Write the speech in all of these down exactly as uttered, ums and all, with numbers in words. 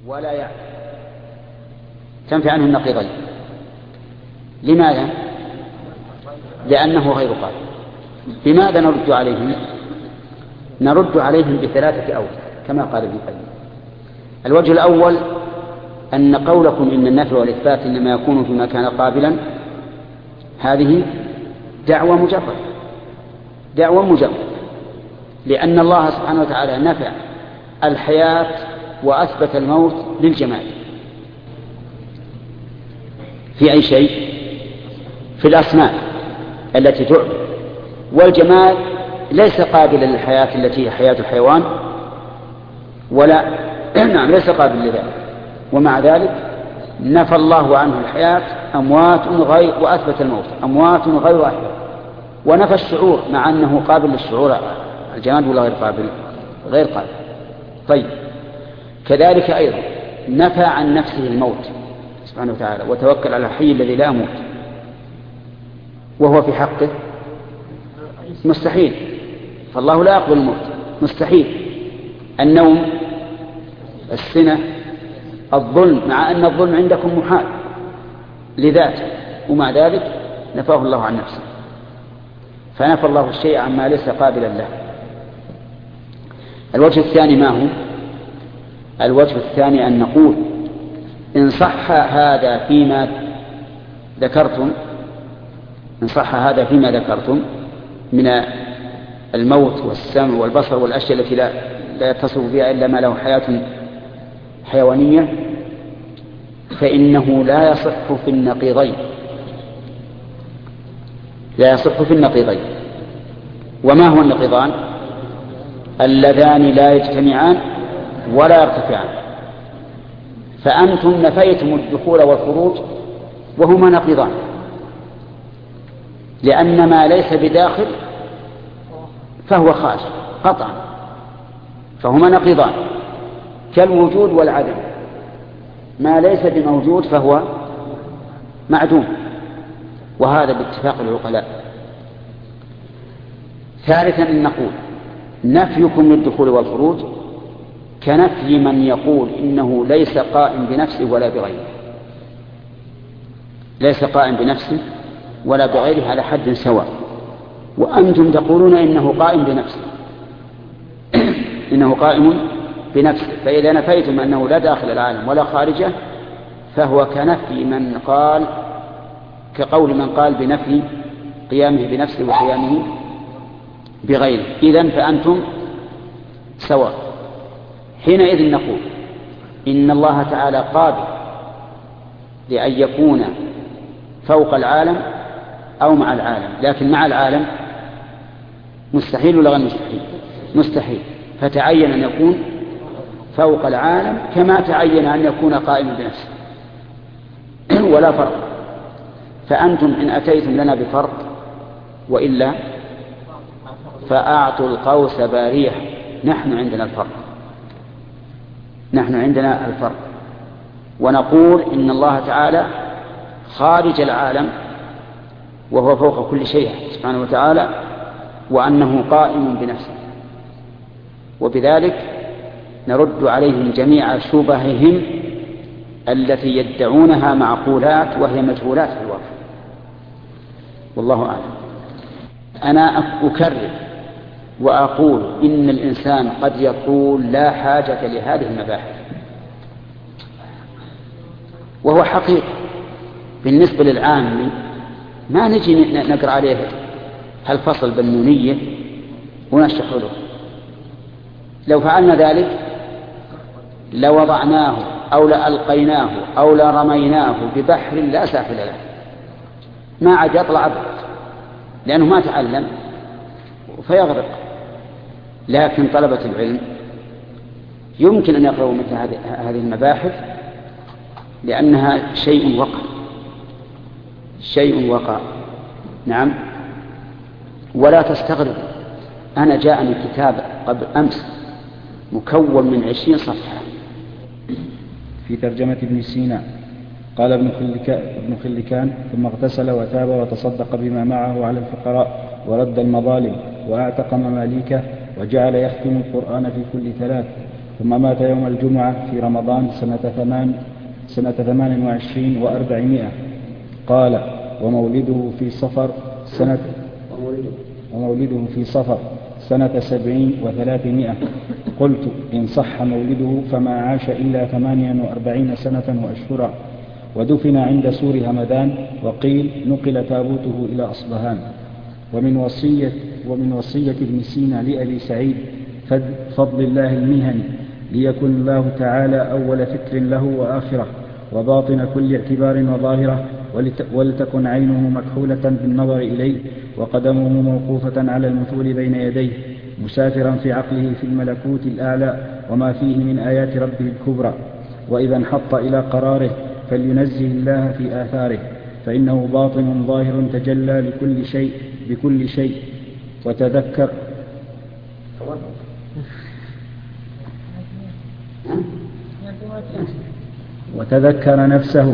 ولا يعلم، تنفي عنه النقيضين. لماذا؟ لأنه غير قادر. بماذا نرد عليهم؟ نرد عليهم بثلاثة أوجه كما قال ابن القيم. الوجه الأول أن قولكم إن النفي والإثبات إنما يكون فيما كان قابلا، هذه دعوة مجرد دعوة مجرد لأن الله سبحانه وتعالى نفى الحياة وأثبت الموت للجماد. في أي شيء؟ في الأصنام التي تعبد، والجماد ليس قابلا للحياة التي هي حياة الحيوان ولا نعم ليس قابل لذلك، ومع ذلك نفى الله عنه الحياة أموات غير وأثبت الموت أموات غير أحياء، ونفى الشعور مع أنه قابل للشعور. الجماد ولا غير قابل؟ غير قابل. طيب كذلك أيضا نفى عن نفسه الموت سبحانه وتعالى، وتوكل على الحي الذي لا يموت، وهو في حقه مستحيل، فالله لا يقبل الموت، مستحيل. النوم، السنة، الظلم، مع أن الظلم عندكم محال لذاته، ومع ذلك نفاه الله عن نفسه، فنفى الله الشيء عما ليس قابلا له. الوجه الثاني ما هو؟ الوجه الثاني أن نقول إن صح هذا فيما ذكرتم إن صح هذا فيما ذكرتم من الموت والسمع والبصر والأشياء التي لا, لا يتصف بها إلا ما له حياة حيوانية، فإنه لا يصح في النقيضين لا يصح في النقيضين. وما هو النقيضان؟ اللذان لا يجتمعان ولا يرتفعان. فأنتم نفيتم الدخول والخروج وهما نقيضان، لأن ما ليس بداخل فهو خارج قطعا، فهما نقيضان كالوجود والعدم. ما ليس بموجود فهو معدوم، وهذا باتفاق العقلاء. ثالثا أن نقول نفيكم للدخول والخروج كنفي من يقول إنه ليس قائم بنفسه ولا بغيره، ليس قائم بنفسه ولا بغيره على حد سواء، وأنتم تقولون إنه قائم بنفسه إنه قائم بنفسه. فإذا نفيتم أنه لا داخل العالم ولا خارجه فهو كنفي من قال كقول من قال بنفي قيامه بنفسه وقيامه بغيره. إذن فأنتم سواء. حينئذ نقول إن الله تعالى قادر لأن يكون فوق العالم أو مع العالم، لكن مع العالم مستحيل ولا غير مستحيل؟ مستحيل. فتعين أن يكون فوق العالم كما تعين أن يكون قائما بنفسه ولا فرق. فأنتم إن أتيتم لنا بفرق وإلا فأعطوا القوس باريح. نحن عندنا الفرق نحن عندنا الفرق ونقول إن الله تعالى خارج العالم وهو فوق كل شيء سبحانه وتعالى، وأنه قائم بنفسه، وبذلك نرد عليهم جميع شبههم التي يدعونها معقولات وهي مجهولات في الواقع. والله أعلم. أنا أكرر وأقول إن الإنسان قد يقول لا حاجة لهذه المباحث، وهو حقيقة بالنسبة للعام ما نجي نقرأ عليه هالفصل بالنونية ونشرح له. لو فعلنا ذلك لوضعناه أو لألقيناه أو لرميناه ببحر لا ساحل له، ما عاد يطلع أبدا لأنه ما تعلم فيغرق. لكن طلبة العلم يمكن أن يقرأوا مثل هذه المباحث لأنها شيء وقع شيء وقع نعم. ولا تستغرب، أنا جاءني كتاب قبل أمس مكون من عشرين صفحة في ترجمة ابن سينا. قال ابن ابن خلكان: ثم اغتسل وتاب وتصدق بما معه على الفقراء ورد المظالم وأعتق مماليكه وجعل يختم القرآن في كل ثلاث، ثم مات يوم الجمعة في رمضان سنة ثمان سنة ثمان وعشرين وأربعمائة. قال ومولده في صفر سنة ومولده في صفر سنة سبعين وثلاثمائة. قلت إن صح مولده فما عاش إلا ثمانيا وأربعين سنة وأشهرا، ودفن عند سور همدان، وقيل نقل تابوته إلى أصبهان. ومن وصية ومن وصية ابن سينا لأبي سعيد فضل الله المهني ليكن الله تعالى أول فكر له وآخرة وباطن كل اعتبار وظاهرة، ولتكن عينه مكحولة بالنظر إليه وقدمه موقوفة على المثول بين يديه، مسافرا في عقله في الملكوت الأعلى وما فيه من آيات ربه الكبرى. وإذا انحط إلى قراره فلينزه الله في آثاره، فإنه باطن ظاهر تجلى لكل شيء بكل شيء. وتذكر وتذكر نفسه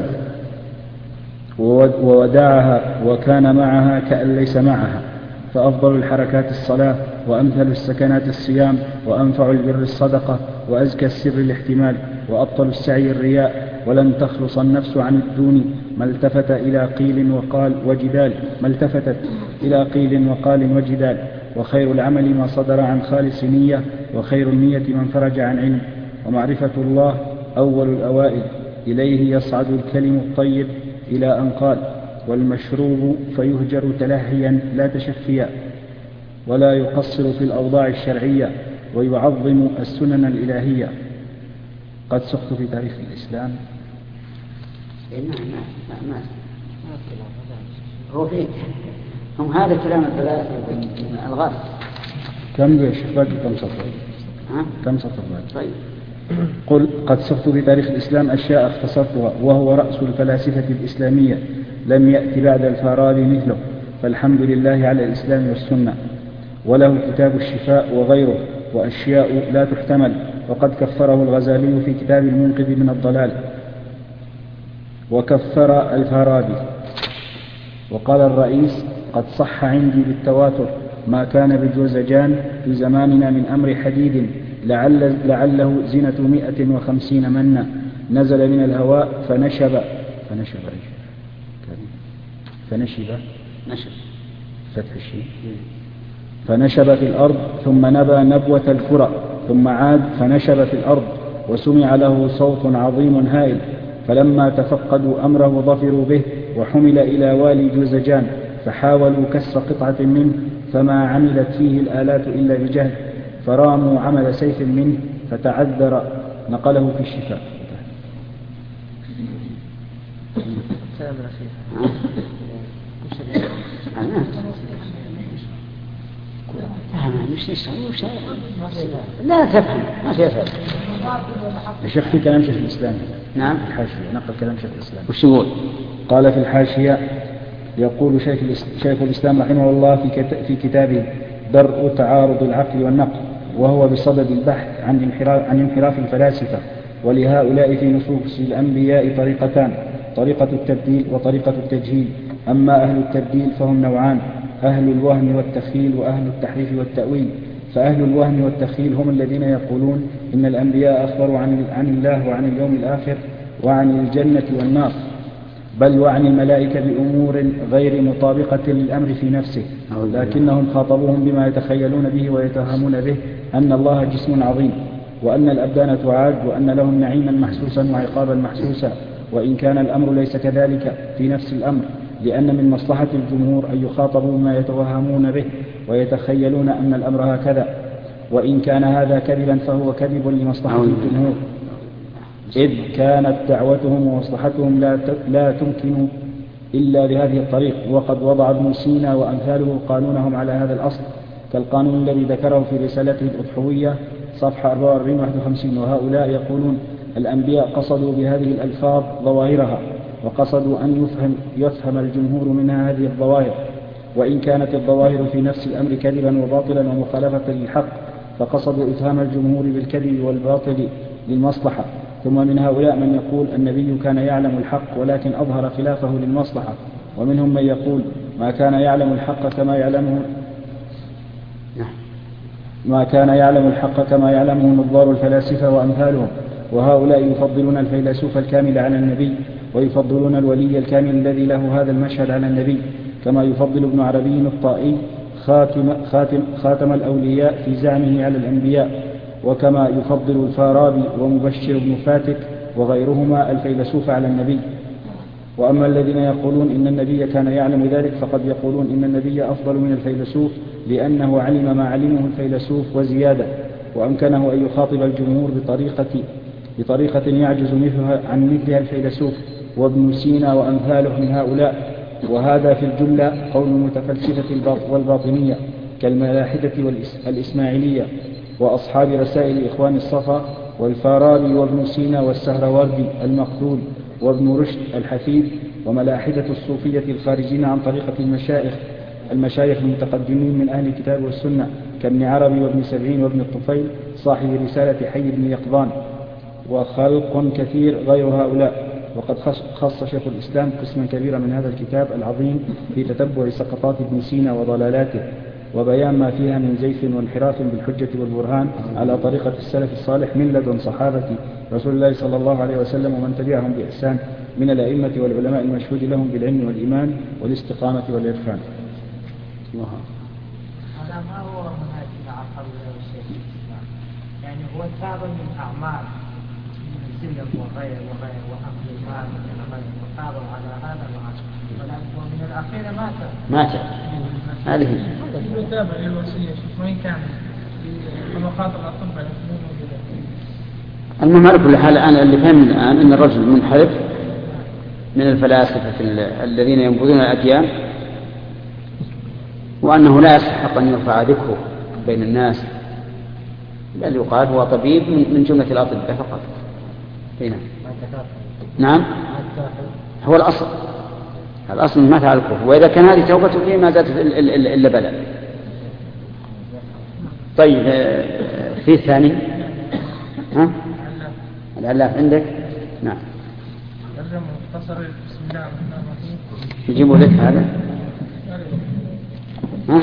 وودعها وكان معها كأن ليس معها، فأفضل الحركات الصلاة، وأمثل السكنات الصيام، وأنفع البر الصدقة، وأزكى السر الاحتمال، وأبطل السعي الرياء. ولن تخلص النفس عن الدون ما التفت إلى قيل وقال وجدال ما التفتت إلى قيل وقال وجدال. وخير العمل ما صدر عن خالص نية، وخير النية من فرج عن علم. ومعرفة الله أول الأوائل، إليه يصعد الكلم الطيب، إلى أن قال والمشروب فيهجر تلهيا لا تشفيا، ولا يقصر في الأوضاع الشرعية، ويعظم السنن الإلهية. قد سقت في تاريخ الإسلام. هو فيه هم هذا كلام الثلاثة الغاز كم يا شيخ باقي كم سطر؟ ها؟ كم سطر باقي؟ طيب. قل قد سقت في تاريخ الإسلام أشياء اختصرتها، وهو رأس الفلاسفة الإسلامية، لم يأتي بعد الفارابي مثله، فالحمد لله على الإسلام والسنة. وله كتاب الشفاء وغيره، وأشياء لا تحتمل، وقد كفره الغزالي في كتاب المنقذ من الضلال، وكفر الفارابي. وقال الرئيس قد صح عندي بالتواتر ما كان بجوزجان في زماننا من أمر حديد، لعل لعله زنة مئة وخمسين منا، نزل من الهواء فنشب فنشب فنشب نشب فتح الشيء فنشب في الأرض، ثم نبى نبوة الكرة، ثم عاد فنشب في الأرض، وسمع له صوت عظيم هائل، فلما تفقدوا أمره ظفروا به، وحمل إلى والي جوزجان، فحاولوا كسر قطعة منه، فما عملت فيه الآلات إلا بجهل، فراموا عمل سيف منه فتعذر، نقله في الشفاء. لا تفهم ما تفهم. الشيخ في كلام شيخ الإسلام. نعم. الحاشية نقل كلام شيخ الإسلام. وش يقول؟ قال في الحاشية يقول شيخ شيخ الإسلام رحمه الله في في كتابه درء تعارض العقل والنقل، وهو بصدد البحث عن انحراف عن انحراف الفلاسفة. ولهؤلاء في نصوص الأنبياء طريقتان، طريقة التبديل وطريقة التجهيل. أما أهل التبديل فهم نوعان، أهل الوهم والتخيل وأهل التحريف والتأويل. فأهل الوهم والتخيل هم الذين يقولون إن الأنبياء أخبروا عن عن الله وعن اليوم الآخر وعن الجنة والنار، بل وعن الملائكة بأمور غير مطابقة للأمر في نفسه، لكنهم خاطبوهم بما يتخيلون به ويتوهمون به أن الله جسم عظيم، وأن الأبدان تعاد، وأن لهم نعيما محسوسا وعقابا محسوسا، وإن كان الأمر ليس كذلك في نفس الأمر، لأن من مصلحة الجمهور أن يخاطبوا بما يتوهمون به ويتخيلون أن الأمر هكذا، وإن كان هذا كذبا فهو كذب لمصلحة الجمهور، إذ كانت دعوتهم ومصلحتهم لا لا تمكن إلا بهذه الطريق. وقد وضع ابن سينا وأمثاله قانونهم على هذا الأصل، كالقانون الذي ذكره في رسالته الأضحوية صفحة أربعة وأربعين واحد وخمسين. وهؤلاء يقولون الأنبياء قصدوا بهذه الألفاظ ظواهرها، وقصدوا أن يفهم, يفهم الجمهور منها هذه الظواهر، وإن كانت الظواهر في نفس الأمر كذبا وباطلا ومخالفة للحق، فقصدوا إفهام الجمهور بالكذب والباطل للمصلحة. ثم من هؤلاء من يقول النبي كان يعلم الحق ولكن أظهر خلافه للمصلحة، ومنهم من يقول ما كان يعلم الحق كما يعلمه ما كان يعلم الحق كما يعلمه نظار الفلاسفة وأمثالهم، وهؤلاء يفضلون الفيلسوف الكامل على النبي، ويفضلون الولي الكامل الذي له هذا المشهد على النبي، كما يفضل ابن عربي الطائي خاتم, خاتم, خاتم الأولياء في زعمه على الأنبياء، وكما يفضل الفارابي ومبشر بن فاتك وغيرهما الفيلسوف على النبي. وأما الذين يقولون إن النبي كان يعلم ذلك فقد يقولون إن النبي أفضل من الفيلسوف لأنه علم ما علمه الفيلسوف وزيادة، وأمكنه أن يخاطب الجمهور بطريقة, بطريقة يعجز مثلها عن مثلها الفيلسوف وابن سينا وأمثاله من هؤلاء. وهذا في الجملة قول المتفلسفة والباطنية كالملاحدة والإسماعيلية وأصحاب رسائل إخوان الصفا والفارابي وابن سينا والسهروردي المقتول وابن رشد الحفيد وملاحدة الصوفية الخارجين عن طريقة المشايخ المشايخ المتقدمين من أهل الكتاب والسنة كابن عربي وابن سبعين وابن الطفيل صاحب رسالة حي بن يقظان وخلق كثير غير هؤلاء. وقد خص شيخ الإسلام قسما كبيرا من هذا الكتاب العظيم في تتبع سقطات ابن سينا وضلالاته وبيان ما فيها من زيف وانحراف بالحجة والبرهان على طريقة السلف الصالح من لدن صحابة رسول الله صلى الله عليه وسلم ومن تبعهم بإحسان من الأئمة والعلماء المشهود لهم بالعلم والإيمان والاستقامة والإرفان. هذا ما هو منهج مع قول الشيخ الإسلام، يعني هو تابع من أعمال من السلم وغير وغير وأخذ المال من العمل وتابع على هذا العمل، ولكن من الأخير مات مات هذه هو تابع للوصية وين كان طبقات الأطباء. المهم على كل حال أنا اللي فهم الآن أن الرجل منحرف من الفلاسفة الذين ينبذون الأديان، وأنه لا يستحق أن يرفع ذكره بين الناس، بل يقال هو طبيب من جملة الأطباء فقط. هنا. نعم هو الأصل الأصل ما فعل الكفر، وإذا كان هذه توبته فيه ما زادت إلا بلاء. طيب في الثاني ها العلاف عندك؟ نعم يجيبوا لك هذا ها؟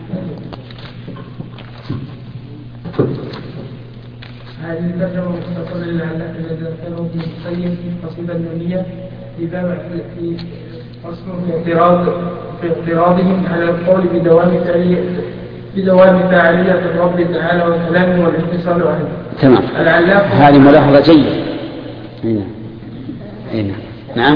هذه الترجمة مختصرة للعلاف الذي ذكره ابن القيم في قصيدة النونية في باب في فصل في اعتراض في اعتراضهم على القول بدوام فعلية بدوام فاعلية الرب تعالى وكلامه والاتصال عنه. تمام. العلاف هذه ملاحظة جيدة. هنا هنا نعم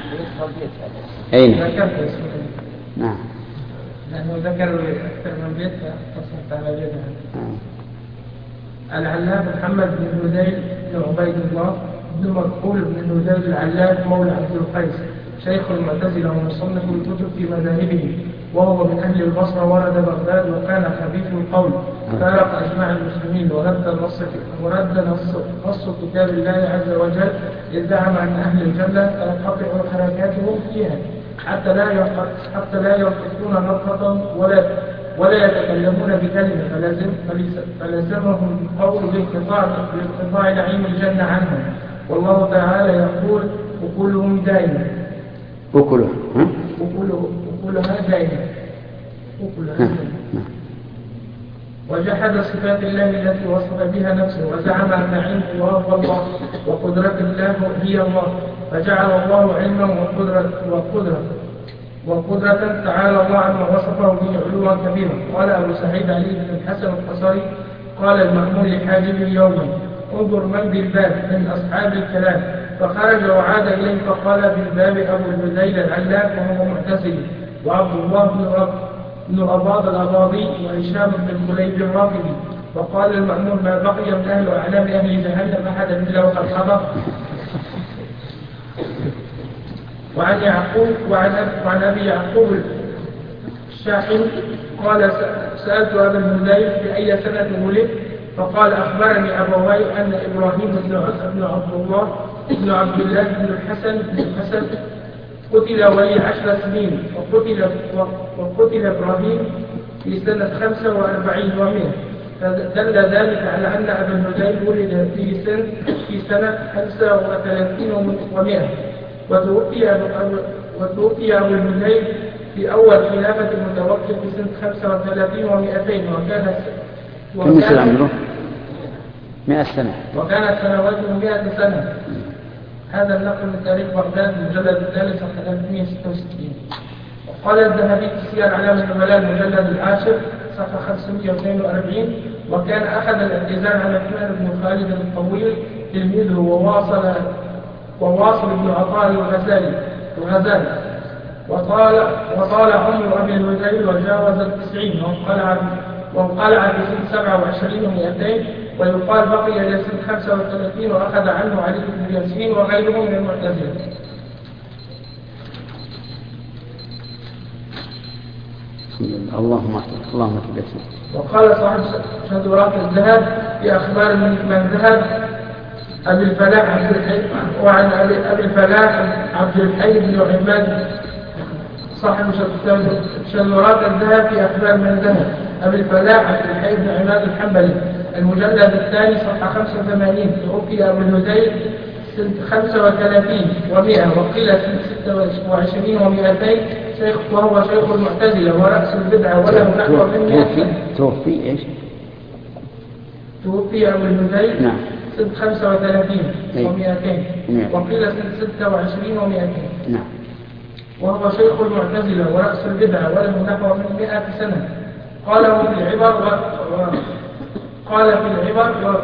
هنا نعم لأنه ذكر أكثر من بيت فاتصلت على بيتها. العلاف محمد بن هذيل بن عبيد الله بن مكحول بن هذيل العلاف مولى عبد القيس شيخ المعتزلة ومصنف الكتب في مذاهبه، وهو من أهل البصرة ولد بغداد وكان خبيث القول فارق أجماع المسلمين ورد نص ورد نص, نص كتاب الله عز وجل إذ زعم أن أهل الجنة تنقطع حركاتهم فيها حتى لا حتى لا ينقطون نقطة ولا ولا يتكلمون بكلمة فلازم فلزمهم القول بانقطاع بانقطاع نعيم الجنة عنهم. والله تعالى يقول أكلهم دائما أكلها أكلها دائما أكلها دائما وجحد صفات الله التي وصف بها نفسه وزعم أن علمه هو الله وقدرة الله هي الله، فجعل الله علما وقدرة وقدرة وقدرة تعالى الله عما وصفه به علوا كبيرا. قال أبو سعيد علي بن الحسن القصري قال المأمون لحاجبه يوما انظر من بالباب من أصحاب الكلام، فخرج وعاد إليه فقال بالباب أبو الهذيل العلاف وهو معتزلي وعبد الله بن بن أباض الأباضي وهشام بن خليب الرافضي. وقال المأمون ما بقي من أهل أعلام أهل جهنم أحد إلا وقد حضر. وعن يعقوب وعن وعن أبي يعقوب الشاحن قال سألت أبا الهذيل في أي سنة ولد، فقال أخبرني أبواي أن إبراهيم بن عبد الله بن عبد الله بن الحسن بن الحسن قتل ولي عشر سنين وقتل وقتل إبراهيم في سنة خمسة وأربعين ومئة، فدل ذلك على أن أبا الهذيل ولد في سنة في سنة خمسة وثلاثين ومئة، وتوفي وتوفي أبو الهذيل في أول خلافة المتوفى في سنة خمسة وثلاثين ومئتين، وكان كم يصير عمره؟ مئة سنة. وكانت سنواته مئة سنة. هذا النقل من تاريخ بغداد المجلد الثالث صفحة ثلاثمئة وستة وستين. وقال الذهبي في سير أعلام النبلاء المجلد العاشر صفحة خمسمئة واثنين وأربعين: وكان أخذ الاعتزال على عثمان بن خالد الطويل تلميذه وواصل وواصل بن عطاء الغزالي الغزالي وطال وطال عمر أبي الهذيل وجاوز التسعين وانقلع وانقلع في سنة سبعة وعشرين ومئتين، ويقال بقي إلى سنة خمسة وثلاثين وأخذ عنه علي بن ياسين وغيره من المعتزلة. اللهم احفظ اللهم احفظ. وقال صاحب شذورات الذهب في أخبار من ذهب أبي الفلاح عبد الحي وعن أبي الفلاح عبد الحي بن عماد صاحب شذورات الذهب في أخبار من ذهب أبي الفلاح عبد الحي بن عماد الحنبلي المجلد الثاني صفحة خمسة وثمانين: توفي أبو الهذيل سنة خمسة وثلاثين ومئة وقيل سنة ستة وعشرين ومئتين شيخ وهو شيخ المعتزلة ورأس البدعة وله نحو من توفي توفي إيش؟ توفي أبو الهذيل نعم سنة خمسة وثلاثين ومئتين وقيل سنة ستة وعشرين ومئتين. نعم. وهو شيخ المعتزلة ورأس البدعة وله نحو من مئة سنة. قاله في العبر و... و... قال في العبر و...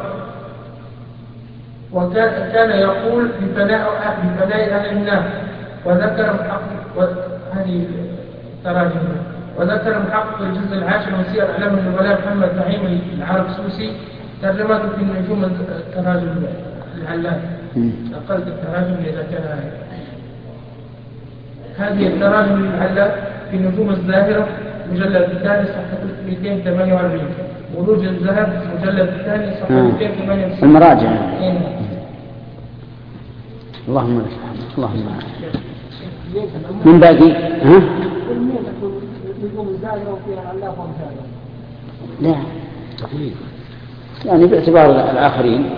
وكان كان يقول بفناء أهل بفناء أهل النار. وذكر محقق و... هذه تراجم وذكر محقق الجزء العاشر من سير أعلام النبلاء محمد نعيم العرب سوسي ترجمته في النجوم التراجم العلام. أقلت التراجم إذا كان هذه التراجم العلام في نجوم الزاهرة مجلد الثاني صفحة مئتين وثمانية وأربعين. ولوج الذهب مجلد الثاني صفحة مئتين وثمانية وتسعين. المراجع. اللهم لك الحمد. اللهم من باقي ها؟ نجوم الزاهرة وفيها العلاف وامثاله. لا. يعني باعتبار الآخرين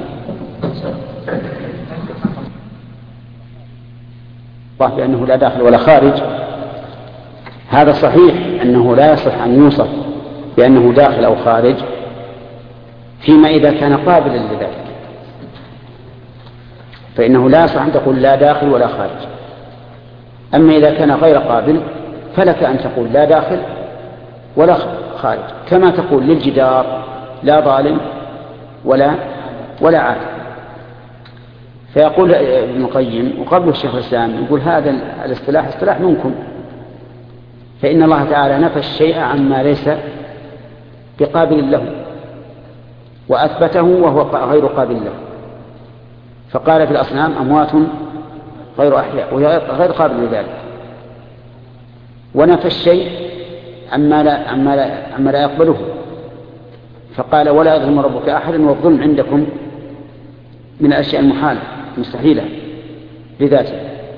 الله بأنه لا داخل ولا خارج، هذا صحيح أنه لا يصح أن يوصف بأنه داخل أو خارج فيما إذا كان قابلا لذلك، فإنه لا يصح أن تقول لا داخل ولا خارج. أما إذا كان غير قابل فلك أن تقول لا داخل ولا خارج، كما تقول للجدار لا ظالم ولا ولا عادل. فيقول ابن القيم وقبل الشيخ الإسلام يقول هذا الاصطلاح اصطلاح منكم، فإن الله تعالى نفى الشيء عما ليس بقابل له وأثبته وهو غير قابل له، فقال في الأصنام أموات غير أحياء وهي غير قابل لذلك، ونفى الشيء عما لا, عما لا, عما لا يقبله، فقال ولا يظلم ربك أحدا والظلم عندكم من الأشياء المحالة المستحيلة بذاته.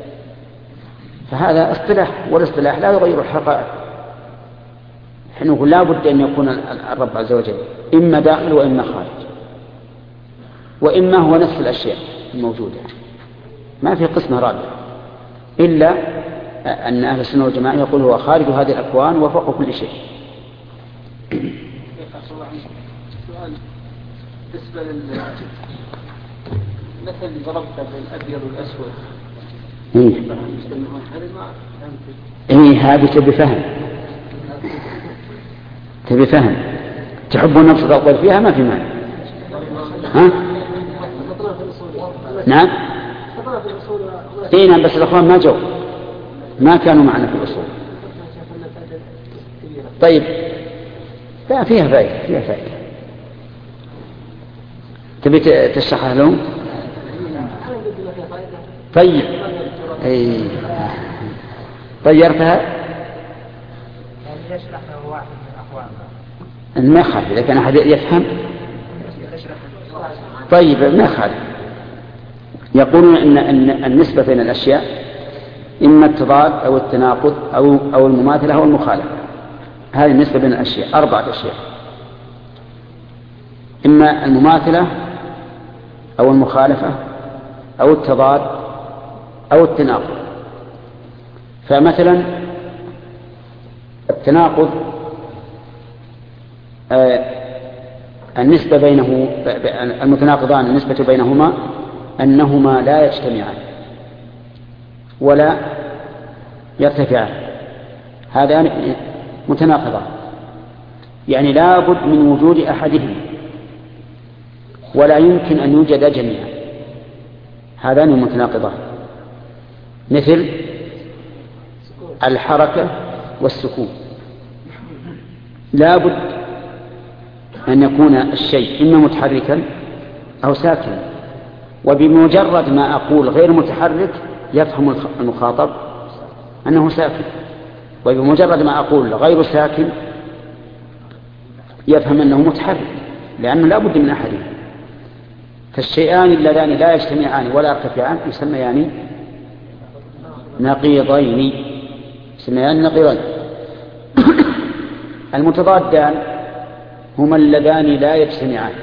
فهذا اصطلاح، والاصطلاح لا يغير الحقائق. نحن نقول لا بد أن يكون الرب عز وجل إما داخل وإما خارج، وإما هو نفس الأشياء الموجودة، ما في قسمة رابعة، إلا أن أهل السنة والجماعة يقول هو خارج هذه الأكوان وفوق كل شيء. سؤال بالنسبة للمثل اللي ضربته بالأبيض والأسود. إيه إيه هذه تبي فهم، تبي فهم تحبون نفس الأفضل فيها ما في مانع. ها؟ نعم إيه نعم، بس الأخوان ما جو ما كانوا معنا في الأصول. طيب لا فيها فائدة، فيها فائدة. تبي تشرحها لهم؟ طيب اي طيرتها ما يخالف إذا كان أحد يفهم. طيب ما يخالف. يقولون إن, إن النسبة بين الأشياء إما التضاد أو التناقض أو, أو المماثلة أو المخالفة. هذه النسبة بين الأشياء أربعة أشياء: إما المماثلة أو المخالفة أو التضاد أو التناقض. فمثلا التناقض آه النسبة بينه المتناقضان النسبة بينهما أنهما لا يجتمعان ولا يرتفعان، هذان متناقضان، يعني لا بد من وجود أحدهما ولا يمكن أن يوجد جميعا، هذان المتناقضان، مثل الحركة والسكون، لا بد أن يكون الشيء إما متحركا أو ساكنا، وبمجرد ما أقول غير متحرك يفهم المخاطب أنه ساكن، وبمجرد ما أقول غير ساكن يفهم أنه متحرك، لأنه لا بد من أحدهم. فالشيئان اللذان لا يجتمعان ولا يرتفعان يسميان نقيضين، يسميان نقيضين. المتضادان هما اللذان لا يجتمعان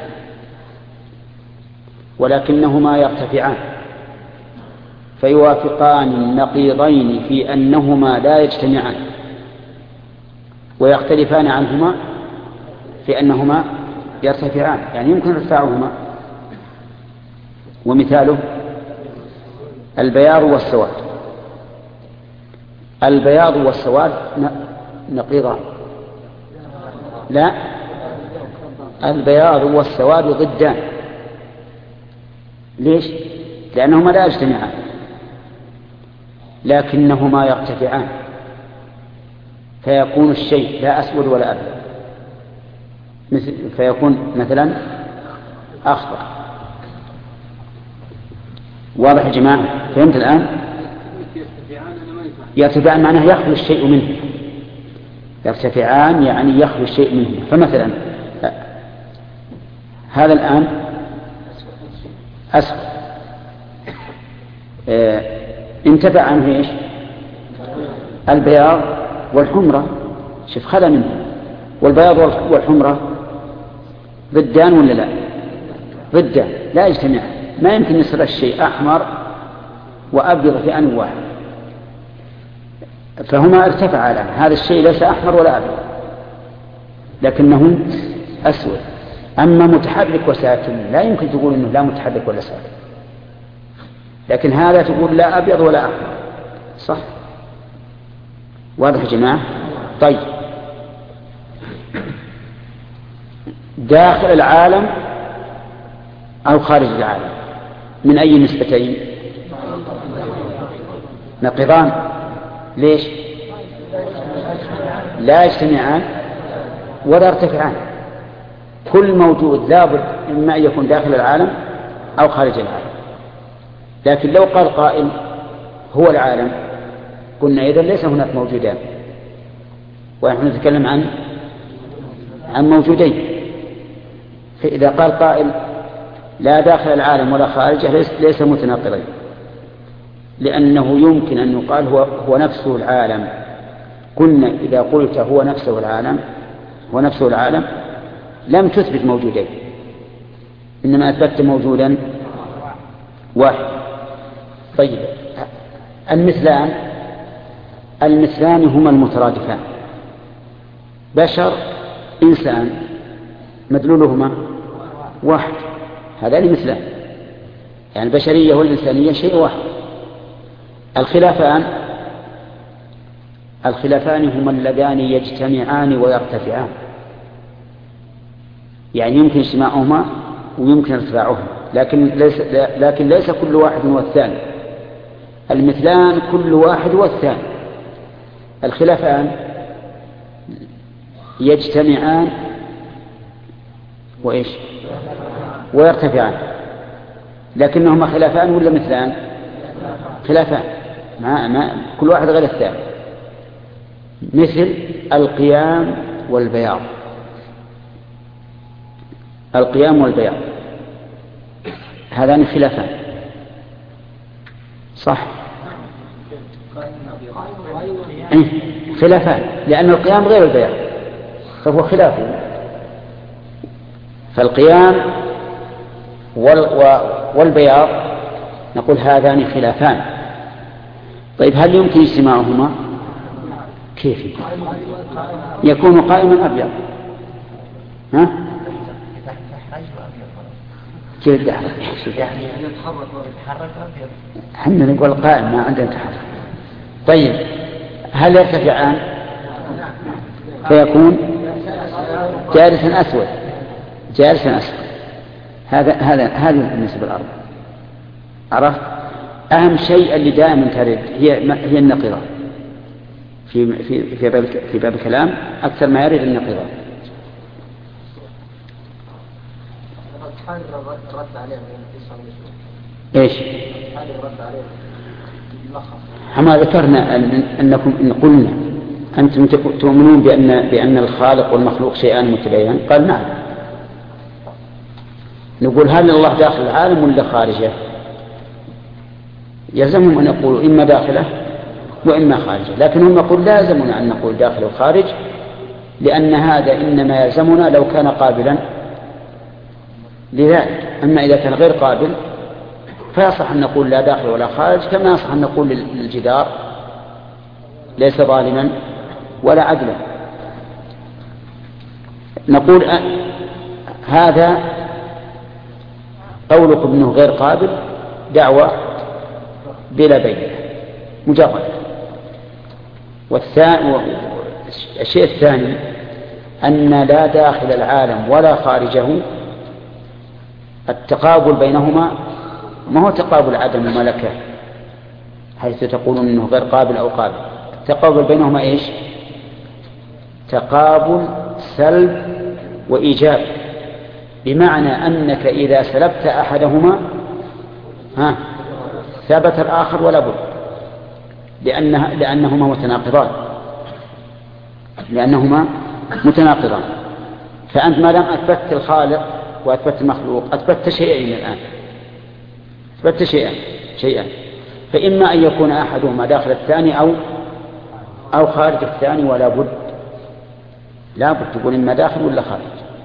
ولكنهما يرتفعان، فيوافقان النقيضين في أنهما لا يجتمعان، ويختلفان عنهما في أنهما يرتفعان، يعني يمكن ارتفاعهما. ومثاله البياض والسواد. البياض والسواد نقيضان، لا، البياض والسواد ضدان. ليش؟ لأنهما لا يجتمعان لكنهما يرتفعان، فيكون الشيء لا أسود ولا أبيض، مثل فيكون مثلا أخضر. واضح يا جماعة؟ فهمت الآن؟ يرتفعان معناه يخلو الشيء منه، يرتفعان يعني يخلو الشيء منه. فمثلا هذا الآن أسود، اه انتفع عنه إيش؟ البياض والحمرة، شوف خلى منه. والبياض والحمرة ضدان ولا لا؟ ضدان، لا يجتمعان، ما يمكن يصير الشيء أحمر وأبيض في آن واحد، فهما ارتفعا الآن. هذا الشيء ليس أحمر ولا أبيض لكنه أسود. أما متحرك وساكن لا يمكن تقول إنه لا متحرك ولا ساكن، لكن هذا تقول لا أبيض ولا أحمر، صح؟ واضح يا جماعة؟ طيب، داخل العالم أو خارج العالم، من أي نسبتين؟ نقيضان. ليش؟ لا يجتمعان ولا يرتفعان. كل موجود لابد إما أن يكون داخل العالم أو خارج العالم. لكن لو قال قائل هو العالم قلنا إذن ليس هناك موجودان، ونحن نتكلم عن عن موجودين. فإذا قال قائل لا داخل العالم ولا خارجه ليس, ليس متناقضين، لأنه يمكن أن يقال هو, هو نفسه العالم. قلنا إذا قلت هو نفسه العالم هو نفسه العالم لم تثبت موجودين، إنما أثبت موجودا واحد. طيب، المثلان المثلان هما المترادفان، بشر إنسان مدلولهما واحد، هذان مثلان، يعني البشرية والإنسانية شيء واحد. الخلافان الخلافان هما اللذان يجتمعان ويرتفعان، يعني يمكن اجتماعهما ويمكن ارتفاعهما، لكن ليس لكن ليس كل واحد هو الثاني. المثلان كل واحد هو الثاني. الخلافان يجتمعان وإيش؟ ويرتفعان، لكنهما خلافان ولا مثلان؟ خلافان، ما ما كل واحد غير الثاني. مثل القيام والبياض. القيام والبياض هذان خلافان، صح؟ إيه؟ خلافان، لأن القيام غير البياض فهو خلاف. فالقيام والبياض نقول هذان خلافان. طيب، هل يمكن اجتماعهما؟ كيف يكون قائما أبيض؟ ها؟ كيف يتحرك؟ يعني يتحرك ويتحرك احنا نقول قائم، ما عندنا تحرك. طيب هل يرتفعان فيكون جالسا أسود؟ جالسا أسود. هذا هذا هذه بالنسبة للأرض. عرفت؟ أهم شيء اللي دائما ترد هي هي النقيضة في في في باب في باب الكلام، أكثر ما يرد النقيضة. ايش؟ كما ذكرنا أنكم إن قلنا أنتم تؤمنون بأن بأن الخالق والمخلوق شيئان متباينان، قال نعم. نقول هل الله داخل العالم ولا خارجه؟ يلزمهم أن يقولوا إما داخله وإما خارجه، لكن هم يقول لازمنا أن نقول داخل وخارج، لأن هذا إنما يلزمنا لو كان قابلا لذلك. أما إذا كان غير قابل فيصح أن نقول لا داخل ولا خارج، كما يصح أن نقول للجدار ليس ظالما ولا عدلا. نقول هذا قولك ابنه غير قابل دعوة بلا بينة مجرد. والشيء الثاني أن لا داخل العالم ولا خارجه، التقابل بينهما ما هو تقابل عدم وملكة حيث تقولون أنه غير قابل أو قابل. التقابل بينهما إيش؟ تقابل سلب وإيجاب، بمعنى أنك إذا سلبت أحدهما ها ثبت الآخر ولا بد، لأنها لأنهما متناقضان لأنهما متناقضان فأنت ما دام أثبتت الخالق وأثبتت المخلوق أثبتت شيئين الآن، أثبتت شيئا شيئا فإما أن يكون أحدهما داخل الثاني أو أو خارج الثاني، ولا بد لا بد تقول إما داخل ولا خارج.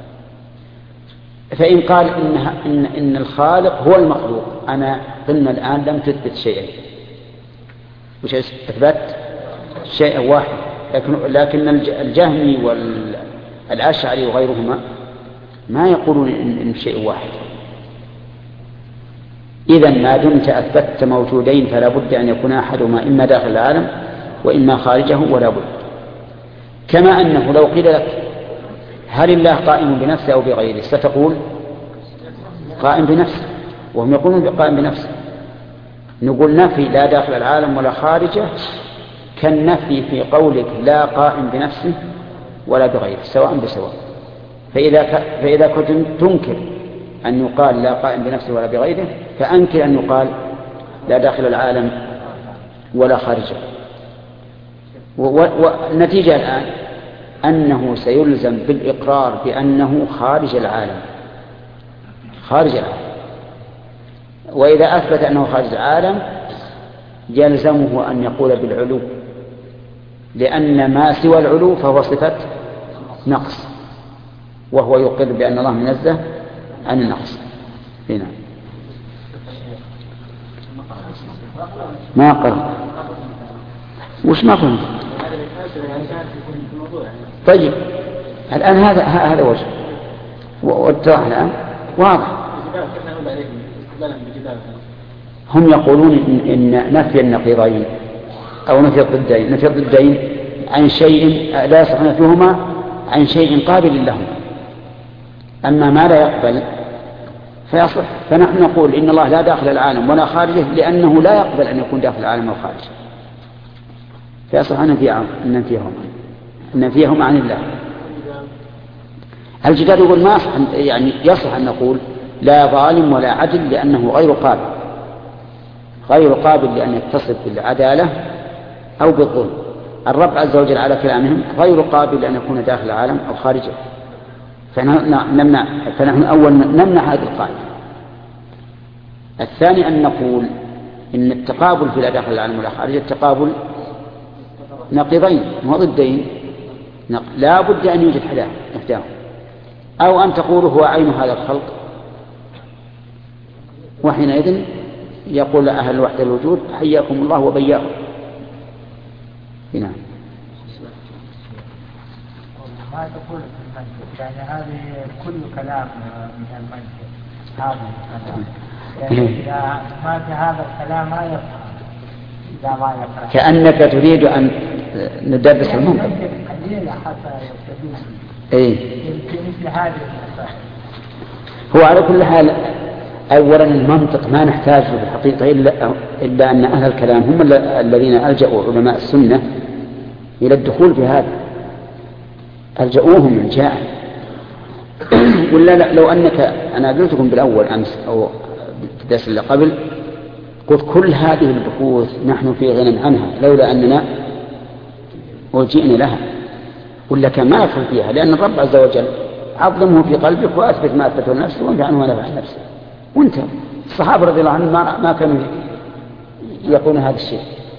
فإن قال إن, إن, إن الخالق هو المخلوق، أنا قلنا الآن لم تثبت شيئا، وش أثبت شيئا واحد، لكن, لكن الجهمي والأشعري وغيرهما ما يقولون إن, إن شيء واحد. إذن ما دمت أثبتت موجودين فلا بد أن يكون أحدهما إما داخل العالم وإما خارجه ولا بد. كما أنه لو قيل لك هل الله قائم بنفسه أو بغيره ستقول قائم بنفسه، وهم يقولون قائم بنفسه. نقول نفي لا داخل العالم ولا خارجه كالنفي في قولك لا قائم بنفسه ولا بغيره، سواء بسواء. فإذا, فإذا كنت تنكر أن يقال لا قائم بنفسه ولا بغيره فأنكر أن يقال لا داخل العالم ولا خارجه. والنتيجة الآن أنه سيلزم بالإقرار بأنه خارج العالم خارج العالم وإذا أثبت أنه خارج العالم يلزمه أن يقول بالعلو، لأن ما سوى العلو فهو صفة نقص، وهو يقر بأن الله منزه عن النقص. هنا ما قرر وش ما قرر. طيب الآن هذا هذا وجه والتراح الآن واضح. هم يقولون إن, إن نفي النقيضين أو نفي الضدين نفي الضدين عن شيء لا يصح نفيهما عن شيء قابل لهما، أما ما لا يقبل فيصح. فنحن نقول إن الله لا داخل العالم ولا خارجه لأنه لا يقبل أن يكون داخل العالم أو خارجه، فيصح أن ننفيهما ننفيهما عن الله. الجدال يقول ما يصح، يعني يصح أن نقول لا ظالم ولا عدل لأنه غير قابل غير قابل لأن يتصف بالعدالة أو بالظلم. الرب عز وجل على كلامهم غير قابل لأن يكون داخل العالم أو خارجه، فنمنع فنحن أول نمنع هذه القاعدة. الثاني أن نقول إن التقابل في لا داخل العالم ولا خارجه التقابل نقيضين وضدين، لا بد أن يوجد إحداهم، أو أن تقول هو عين هذا الخلق، وحينئذ يقول أهل وحدة الوجود حياكم الله وبياكم. نعم. ما تقول في المنطق، يعني هذه كل كلام من المنطق هذا يعني إذا ما في هذا الكلام ما يفهم إذا ما يقرأ. كأنك تريد أن ندرس المنطق. قليلا حتى يستفيد. إيه. في مثل هذه المسائل. هو على كل حال أولا المنطق ما نحتاجه في الحقيقة إلا, إلا أن أهل الكلام هم الذين ألجأوا علماء السنة إلى الدخول في هذا، ألجأوهم الجاء. ولا لا لو أنك أنا قلتكم بالأول أمس أو في الدرس اللي قبل قلت كل هذه البحوث نحن في غنى عنها لولا أننا وجئنا لها، ولا كان ما ندخل فيها، لأن الرب عز وجل عظمه في قلبك وأثبت ما أثبته لنفسه وانفع عنه ونفع عن نفسه. وانت الصحابة رضي الله عنهم ما, ما كانوا يقولون هذا الشيء.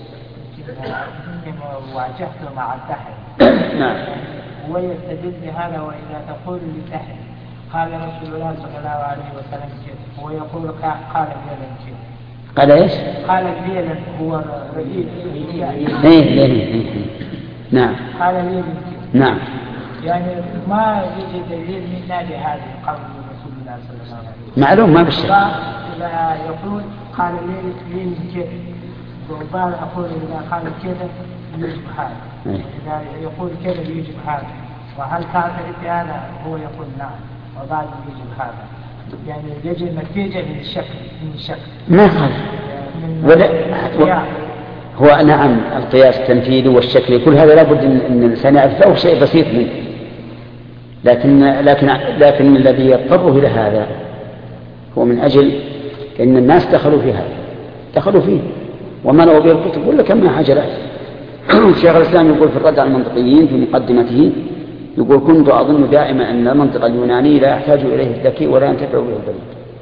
واجهته مع الدحر. نعم. هو يستدل بهذا، وإذا تقول للدحر قال رسول الله صلى الله عليه وسلم كذا، هو يقول قال الجيلن كذا. قال ايش؟ قال الجيلن هو رئيس. ايه ايه نعم. قال الجيلن كذا. نعم. يعني ما يجي دليل من نادي هذا قول رسول الله صلى الله عليه وسلم. معلوم ما بالشك. إذا يقول قال الجيلن كذا، وبعض أقول إذا قال كذا يجب هذا، إذا يقول كذا يجب هذا، وهل تعترف بهذا؟ هو يقول نعم، وبعض يجب هذا. يعني يجي النتيجة من الشك من الشك ما قال ولا هو نعم القياس التنفيذي والشكل كل هذا لابد ان الانسان يعرفه شيء بسيط منه، لكن لكن لكن الذي يضطره الى هذا هو من اجل ان الناس دخلوا في هذا دخلوا فيه وملأوا به الكتب ولا كم حاجه له. شيخ الاسلام يقول في الرد على المنطقيين في مقدمته يقول كنت اظن دائما ان المنطق اليوناني لا يحتاج اليه الذكي ولا ينتفع به البليد.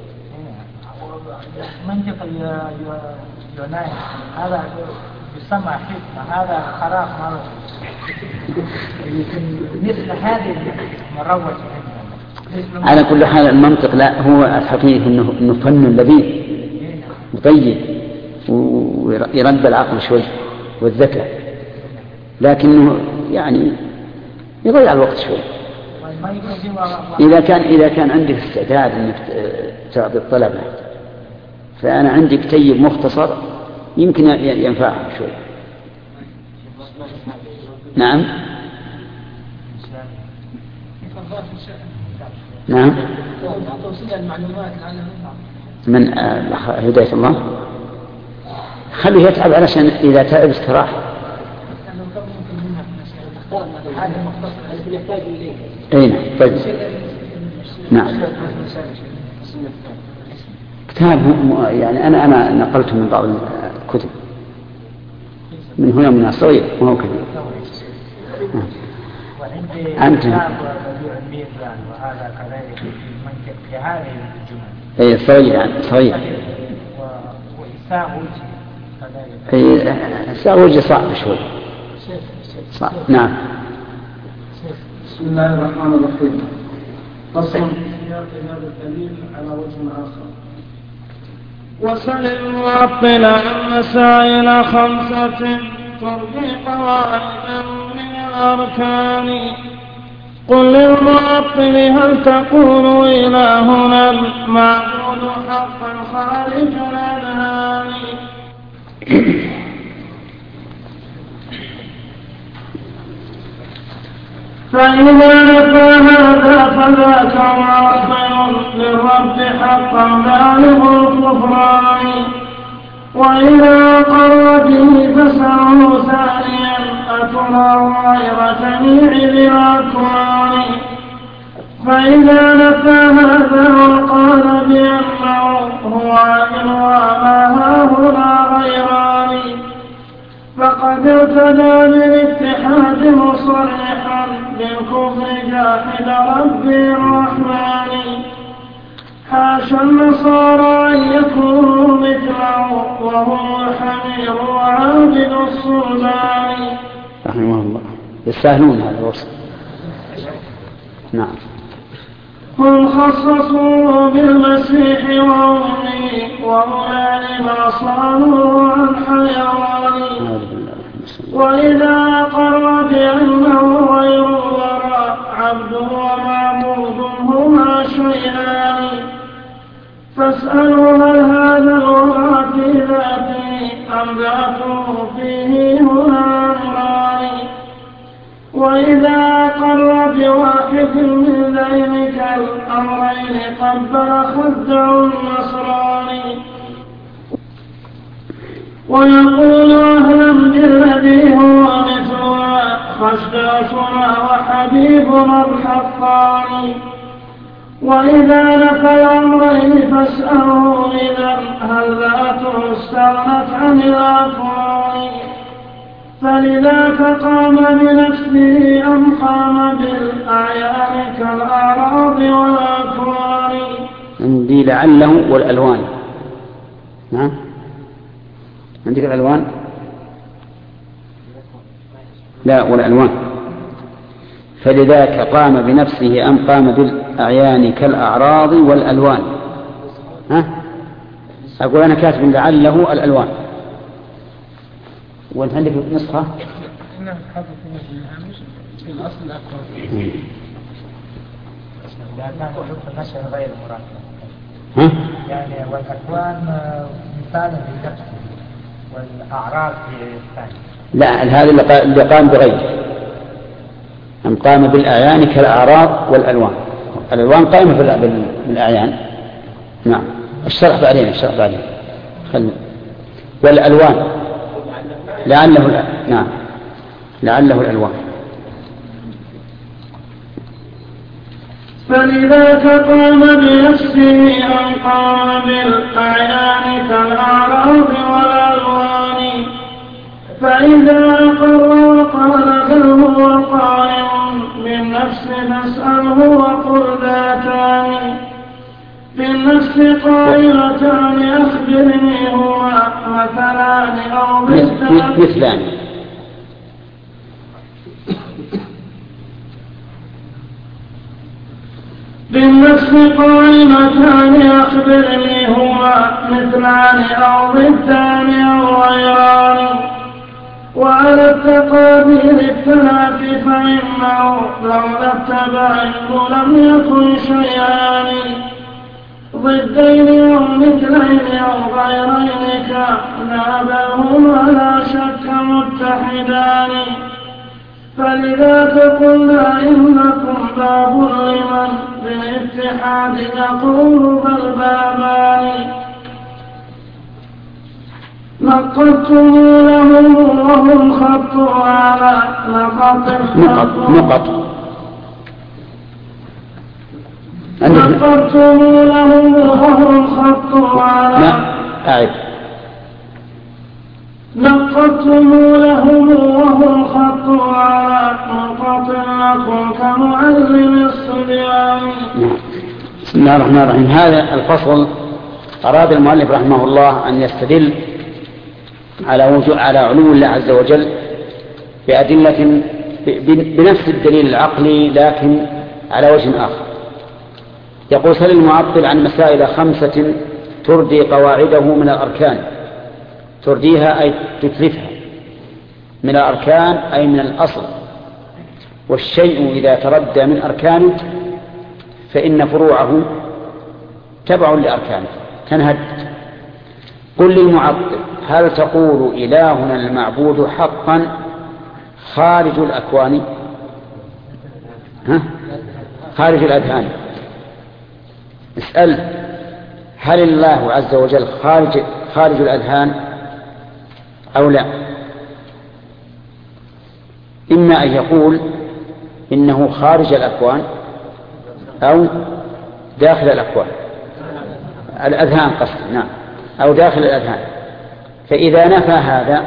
منطق اليوناني هذا يسمى حكمة، هذا خراف مرض. مثل هذه مروج. على كل حال المنطق لا هو الحقيقة انه انه فن لذيذ مطيب ويرد العقل شوي والذكاء، لكنه يعني يضيع الوقت شوي. إذا كان إذا كان عندك استعداد إنك تعطي الطلبة، فأنا عندي كتيب مختصر يمكن ينفعهم شوي. نعم. نعم. من هداية الله خليه يتعب علشان إذا تعب استراح. أين طيب. نعم. كتاب يعني أنا أنا نقلته من بعض الكتب من هنا من الصغير وهو كبير. أنت. وهذا كذلك في المنطق في هذه الجمل. أي صغير يعني صغير. وإساء وجه كذلك. أي إساء وجه صعب شوي. صعب. نعم. بسم الله الرحمن الرحيم. فصل سياق هذا الدليل على وجه آخر. وسل المعطل عن مسائل خمسة ترضي قواعدا من الأركان. قل للمعطل هل تقول إلهنا المعبود حقا خارج الأذهان. فإذا نفى هذا فذاك معطل للرب حقا بالغ الكفران. وإذا أقر به فسره ثانيا أترى غير جميع ذي الأكوان. فإذا نفى هذا وقال بأنه هو عين وما هاهنا غيران فقد ارتدى بالاتحاد مصرحا بالكفر جاحد ربي الرحمن. حاشا النصارى أن يكونوا مثله وهم الحمير وعابد الصلبان. رحمه الله يستاهلون هذا الوصف. نعم. هم خصصوا بالمسيح وأمه وأولئك ما صاروا عن حيوان. وإذا أقر بأنه غير الورى عبد ومعبود هما شيئان فاسألوا هل هذا الورى في ذاته أم ذاته فيه هنا أمران. وإذا قر بواحد من ذلك الأمرين قبل خده النصراني. ويقول أهلا بالذي هو مثلنا خشاشنا وحبيبنا الحقاني. وإذا نفى الأمرين فاسأله إذا هل ذاته استغنت عن الأكوان. فلذاك قام بنفسه أم قام بالأعيان كالأعراض والأكوان. عندي لعله والألوان. نعم عندك الألوان؟ لا والألوان. فلذاك قام بنفسه أم قام بالأعيان كالأعراض والألوان. ها؟ أقول أنا كاتب لعله الألوان. وأنت عندك نسخة؟ نعم حاطط في الأصل الأكوان. لأنه حكم النشر غير مركب. ها؟ يعني والأكوان مثال لنفسه والأعراض في الثاني. لا هذا اللي قام بغيره. أم قام بالأعيان كالأعراض والألوان. الألوان قائمة بالأعيان. نعم الشرح بعدين الشرح بعدين. خل... والألوان لعله نعم لعله الألوان. فلذاك قام بنفسه أم قام بالأعيان كالأعراض والألوان. فإذا أقر وقال بل هو قائم بالنفس فاسأله وقل ذاتان. بالنفس قائلتان أخبرني هو مثلان أو مثلان. بالنفس قائمتان أخبرني هو مثلان أو ضدان أو غيران. وعلى التقابل الثلاث فإنه لولا التباين لم يكن شيئان. ضدين أو مثلين أو غيرين كان بينهما لا شك متحدان. فلذاك قلنا إنكم باب لمن بالاتحاد يقول بل بابان. نقضتم لهم وهم خطوا على نقط نقط نقضتم لهم وهم خطوا على أعد نقضتم لهم وهم خطوا على نقط لكم كمعلم الصبيان. بسم الله الرحمن الرحيم. هذا الفصل أراد المؤلف رحمه الله أن يستدل على وجود على علو الله عز وجل بأدلة بنفس الدليل العقلي لكن على وجه آخر. يقول سل المعطل عن مسائل خمسة تردي قواعده من الأركان. ترديها أي تتلفها من الأركان أي من الأصل. والشيء إذا تردى من أركانه فإن فروعه تبع لأركانه تنهد. قل للمعطل هل تقول إلهنا المعبود حقا خارج الأكوان؟ ها؟ خارج الأذهان. اسأل هل الله عز وجل خارج, خارج الأذهان أو لا؟ إما أن يقول إنه خارج الأكوان أو داخل الأكوان الأذهان قصد نعم أو داخل الأذهان. فإذا نفى هذا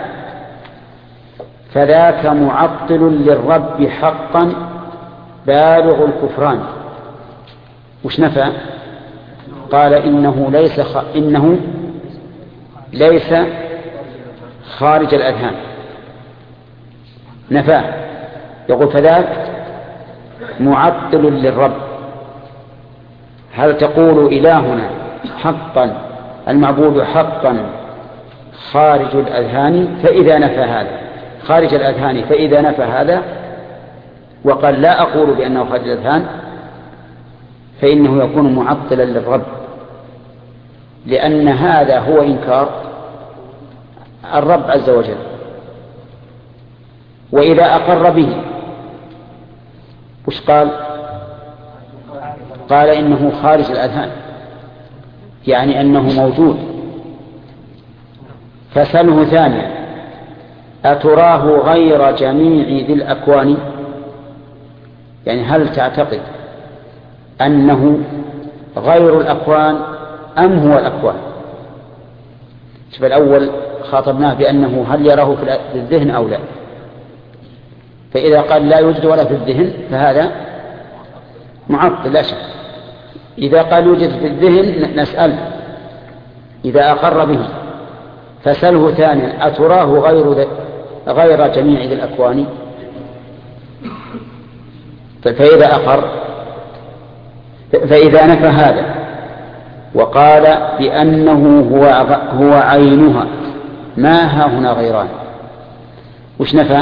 فذاك معطل للرب حقا بالغ الكفران. وش نفى؟ قال إنه ليس خ... إنه ليس خارج الأذهان نفاه. يقول فذاك معطل للرب. هل تقول إلهنا حقا المعبود حقا خارج الأذهان؟ فإذا نفى هذا خارج الأذهان فإذا نفى هذا وقال لا أقول بأنه خارج الأذهان فإنه يكون معطلا للرب لأن هذا هو إنكار الرب عز وجل. وإذا أقر به وش قال؟ قال إنه خارج الأذهان، يعني أنه موجود. فسأله ثانيا: أتراه غير جميع ذي الأكوان؟ يعني هل تعتقد أنه غير الأكوان أم هو الأكوان؟ شوف، الأول خاطبناه بأنه هل يراه في الذهن أو لا، فإذا قال لا يوجد ولا في الذهن فهذا معطل لا شك. إذا قال يوجد في الذهن نسأل إذا أقر به. فسأله ثانيا: أتراه غير غير جميع ذي الأكوان؟ فإذا أقر فإذا نفى هذا وقال بأنه هو هو عينها ما ها هنا غيران، وش نفى؟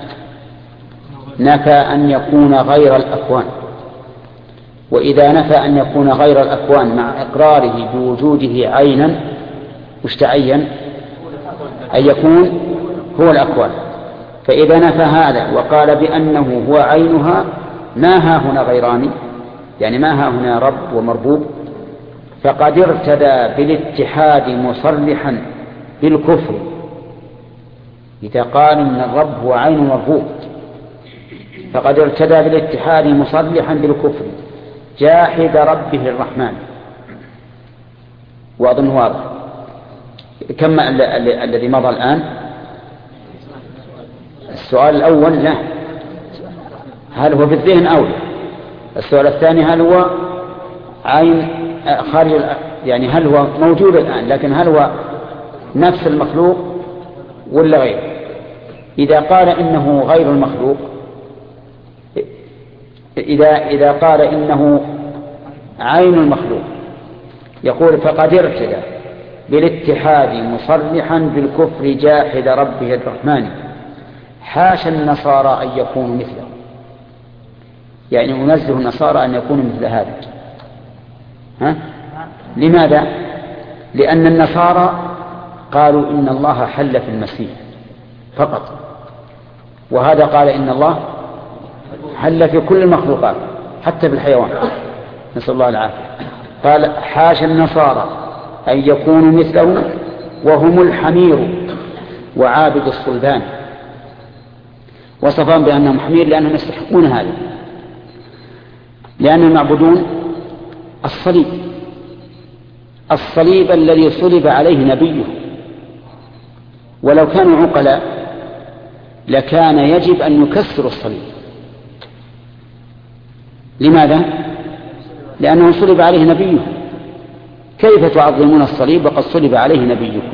نفى أن يكون غير الأكوان. وإذا نفى أن يكون غير الأكوان مع إقراره بوجوده عينا، وش تعين؟ أن يكون هو الأكوان. فإذا نفى هذا وقال بأنه هو عينها ما ها هنا غيران، يعني ما ها هنا رب ومربوب، فقد ارتدى بالاتحاد مصرحا بالكفر. إذا قال إن الرب هو عين مربوب فقد ارتدى بالاتحاد مصرحا بالكفر جاحد ربه الرحمن. وأظن واضح. كم الذي مضى الآن؟ السؤال الأول لا، هل هو في الذهن أو لا؟ السؤال الثاني هل هو عين خارج، يعني هل هو موجود الآن لكن هل هو نفس المخلوق ولا غيره؟ إذا قال إنه غير المخلوق، إذا إذا قال إنه عين المخلوق يقول فقد ارتدى بالاتحاد مصرحا بالكفر جاحد ربه الرحمن حاشا النصارى أن يكونوا مثله. يعني أنزه النصارى أن يكونوا مثل هذا. ها؟ لماذا؟ لأن النصارى قالوا إن الله حل في المسيح فقط، وهذا قال إن الله حل في كل المخلوقات حتى بالحيوان، نسأل الله العافية. قال حاشا النصارى أن يكونوا مثله وهم الحمير وعابد الصلبان. وصفهم بأنهم حمير لأنهم يستحقون هذا، لأنهم يعبدون الصليب، الصليب الذي صلب عليه نبيه. ولو كانوا عقلاء لكان يجب أن يكسروا الصليب. لماذا؟ لأنه صلب عليه نبيه. كيف تعظمون الصليب وقد صلب عليه نبيكم؟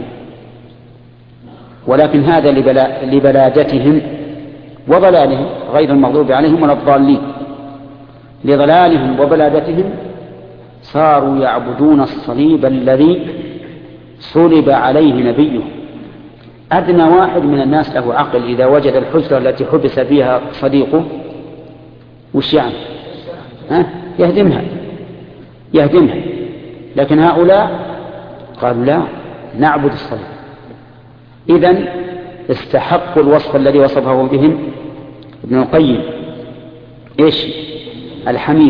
ولكن هذا لبلا لبلادتهم وضلالهم، غير المغضوب عليهم ولا الضالين. لضلالهم وبلادتهم صاروا يعبدون الصليب الذي صلب عليه نبيه. أدنى واحد من الناس له عقل إذا وجد الحجرة التي حبس فيها صديقه وش يعني؟ ها؟ يهدمها يهدمها. لكن هؤلاء قالوا لا، نعبد الصليب. إذن استحقوا الوصف الذي وصفه بهم ابن القيم، إيش؟ الحمير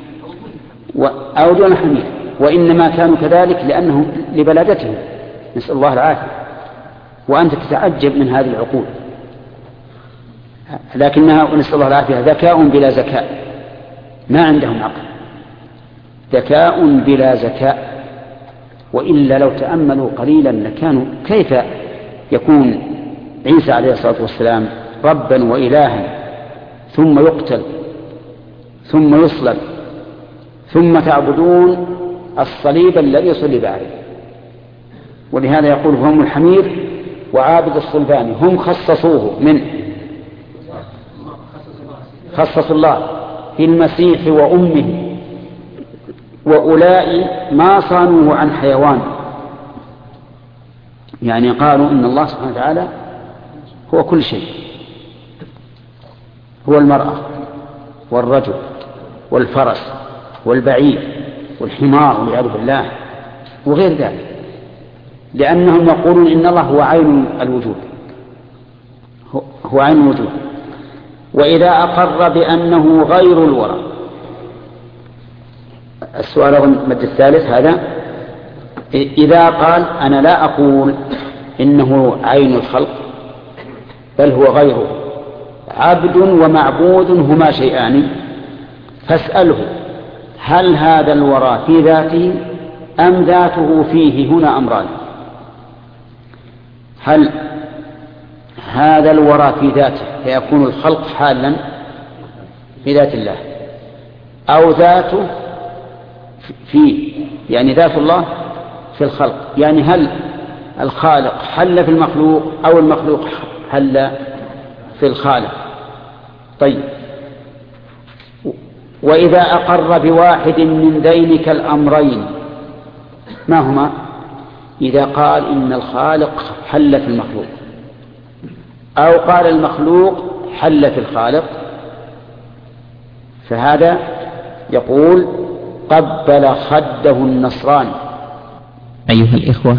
أو دون الحمير. وإنما كانوا كذلك لأنهم لبلادتهم، نسأل الله العافية. وأنت تتعجب من هذه العقول، لكنها نسأل الله العافية ذكاء بلا زكاء، ما عندهم عقل، ذكاء بلا زكاء. وإلا لو تأملوا قليلا لكانوا كيف يكون عيسى عليه الصلاة والسلام ربا وإلها ثم يقتل ثم يصلب ثم تعبدون الصليب الذي صلب عليه. ولهذا يقول هم الحمير وعابد الصلبان، هم خصصوه من خصص الله في المسيح وأمه، وأولئك ما صانوه عن حيوان. يعني قالوا إن الله سبحانه وتعالى هو كل شيء، هو المرأة والرجل والفرس والبعير والحمار والعياذ بالله، وغير ذلك، لأنهم يقولون إن الله هو عين الوجود، هو عين الوجود. وإذا أقر بأنه غير الورى، السؤال المد الثالث هذا، إذا قال أنا لا أقول إنه عين الخلق بل هو غيره، عبد ومعبود هما شيئان، فاسأله هل هذا الورى في ذاته أم ذاته فيه؟ هنا أمران، هل هذا الورى في ذاته فيكون الخلق حالا في ذات الله، أو ذاته فيه يعني ذات الله في الخلق، يعني هل الخالق حل في المخلوق أو المخلوق حل في الخالق. طيب، وإذا أقر بواحد من ذينك الأمرين ما هما؟ إذا قال إن الخالق حل في المخلوق أو قال المخلوق حل في الخالق، فهذا يقول قبل خده النصراني. أيها الإخوة،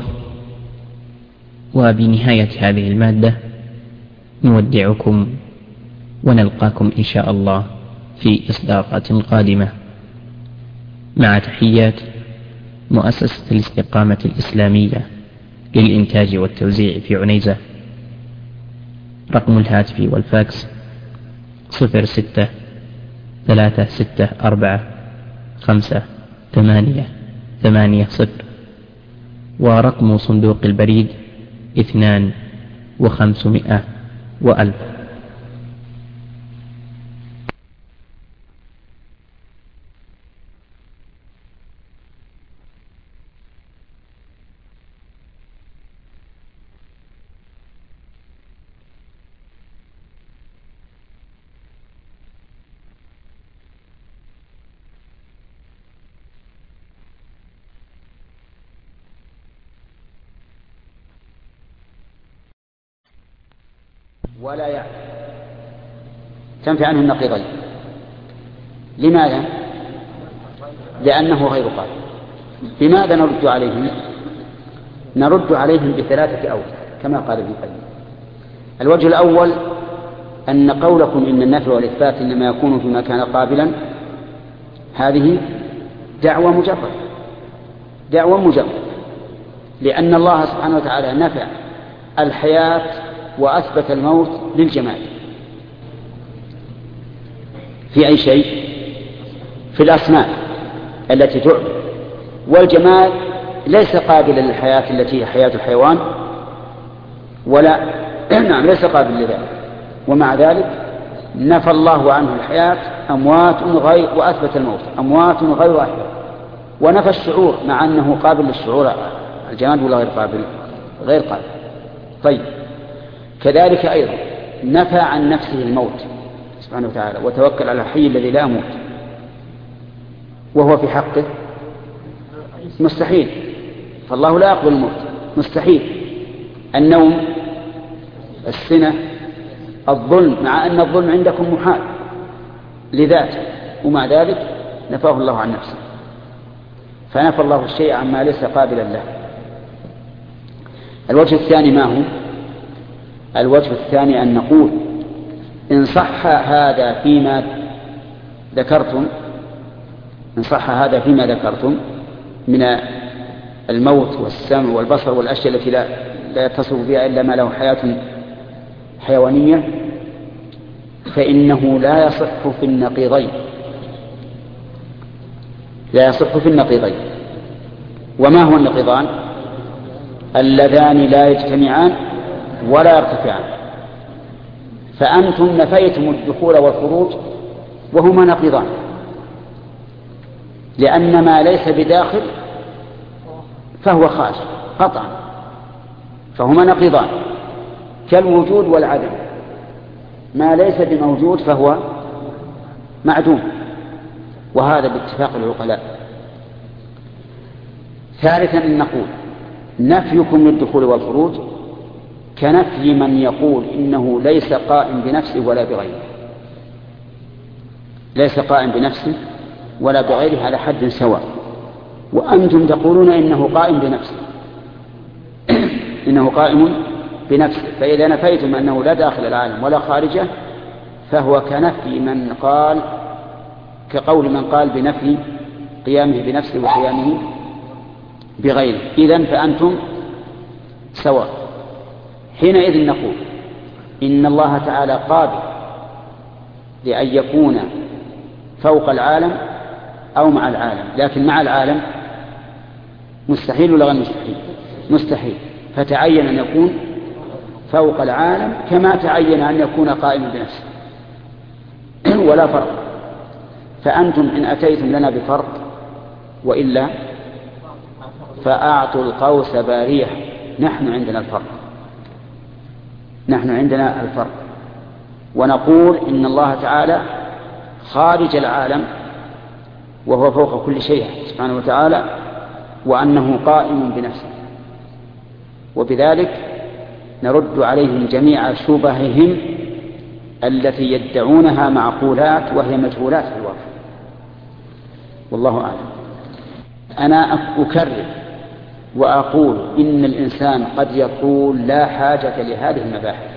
وبنهاية هذه المادة نودعكم ونلقاكم إن شاء الله في إصدارات قادمة، مع تحيات مؤسسة الاستقامة الإسلامية للإنتاج والتوزيع في عنيزة. رقم الهاتف والفاكس صفر ستة ثلاثة ستة أربعة خمسة ثمانية ثمانية صفر، ورقم صندوق البريد اثنان وخمسمائة وألف. ولا يعلم تنفي عنه النقيضين. لماذا؟ لأنه غير قادر. بماذا نرد عليهم؟ نرد عليهم بثلاثة أوجه كما قال ابن القيم. الوجه الأول أن قولكم إن النفي والإثبات إنما يكون فيما كان قابلا، هذه دعوة مجرد دعوة مجرد لأن الله سبحانه وتعالى نفع الحياة وأثبت الموت للجمال. في أي شيء؟ في الأسماء التي تعبد، والجمال ليس قابلا للحياة التي هي حياة الحيوان، ولا نعم ليس قابل لذلك، ومع ذلك نفى الله عنه الحياة أموات غير وأثبت الموت أموات غير أحياء، ونفى الشعور مع أنه قابل للشعور. الجمال ولا غير قابل؟ غير قابل. طيب، كذلك أيضا نفى عن نفسه الموت سبحانه وتعالى، وتوكل على الحي الذي لا يموت، وهو في حقه مستحيل، فالله لا يقبل الموت، مستحيل. النوم، السنة، الظلم، مع أن الظلم عندكم محال لذاته، ومع ذلك نفاه الله عن نفسه، فنفى الله الشيء عما ليس قابلا له. الوجه الثاني ما هو؟ الوجه الثاني أن نقول إن صح هذا فيما ذكرتم إن صح هذا فيما ذكرتم من الموت والسمع والبصر والأشياء التي لا, لا يتصف بها إلا ما له حياة حيوانية، فإنه لا يصح في النقيضين لا يصح في النقيضين. وما هو النقيضان؟ اللذان لا يجتمعان ولا يرتفعان. فأنتم نفيتم الدخول والخروج وهما نقيضان، لأن ما ليس بداخل فهو خارج قطعا، فهما نقيضان كالوجود والعدم. ما ليس بموجود فهو معدوم، وهذا باتفاق العقلاء. ثالثا نقول نفيكم للدخول والخروج كنفي من يقول إنه ليس قائم بنفسه ولا بغيره، ليس قائم بنفسه ولا بغيره على حد سواء. وأنتم تقولون إنه قائم بنفسه إنه قائم بنفسه. فإذا نفيتم أنه لا داخل العالم ولا خارجه فهو كنفي من قال كقول من قال بنفي قيامه بنفسه وقيامه بغيره. إذن فأنتم سواء. حينئذ نقول إن الله تعالى قادر لأن يكون فوق العالم أو مع العالم، لكن مع العالم مستحيل ولا غير مستحيل؟ مستحيل. فتعين أن يكون فوق العالم كما تعين أن يكون قائما بنفسه ولا فرق. فأنتم إن أتيتم لنا بفرق وإلا فأعطوا القوس بارية. نحن عندنا الفرق نحن عندنا الفرق ونقول إن الله تعالى خارج العالم وهو فوق كل شيء سبحانه وتعالى، وأنه قائم بنفسه. وبذلك نرد عليهم جميع شبههم التي يدعونها معقولات وهي مجهولات في الواقع. والله أعلم. أنا أكرر وأقول إن الإنسان قد يقول لا حاجة لهذه المباحث،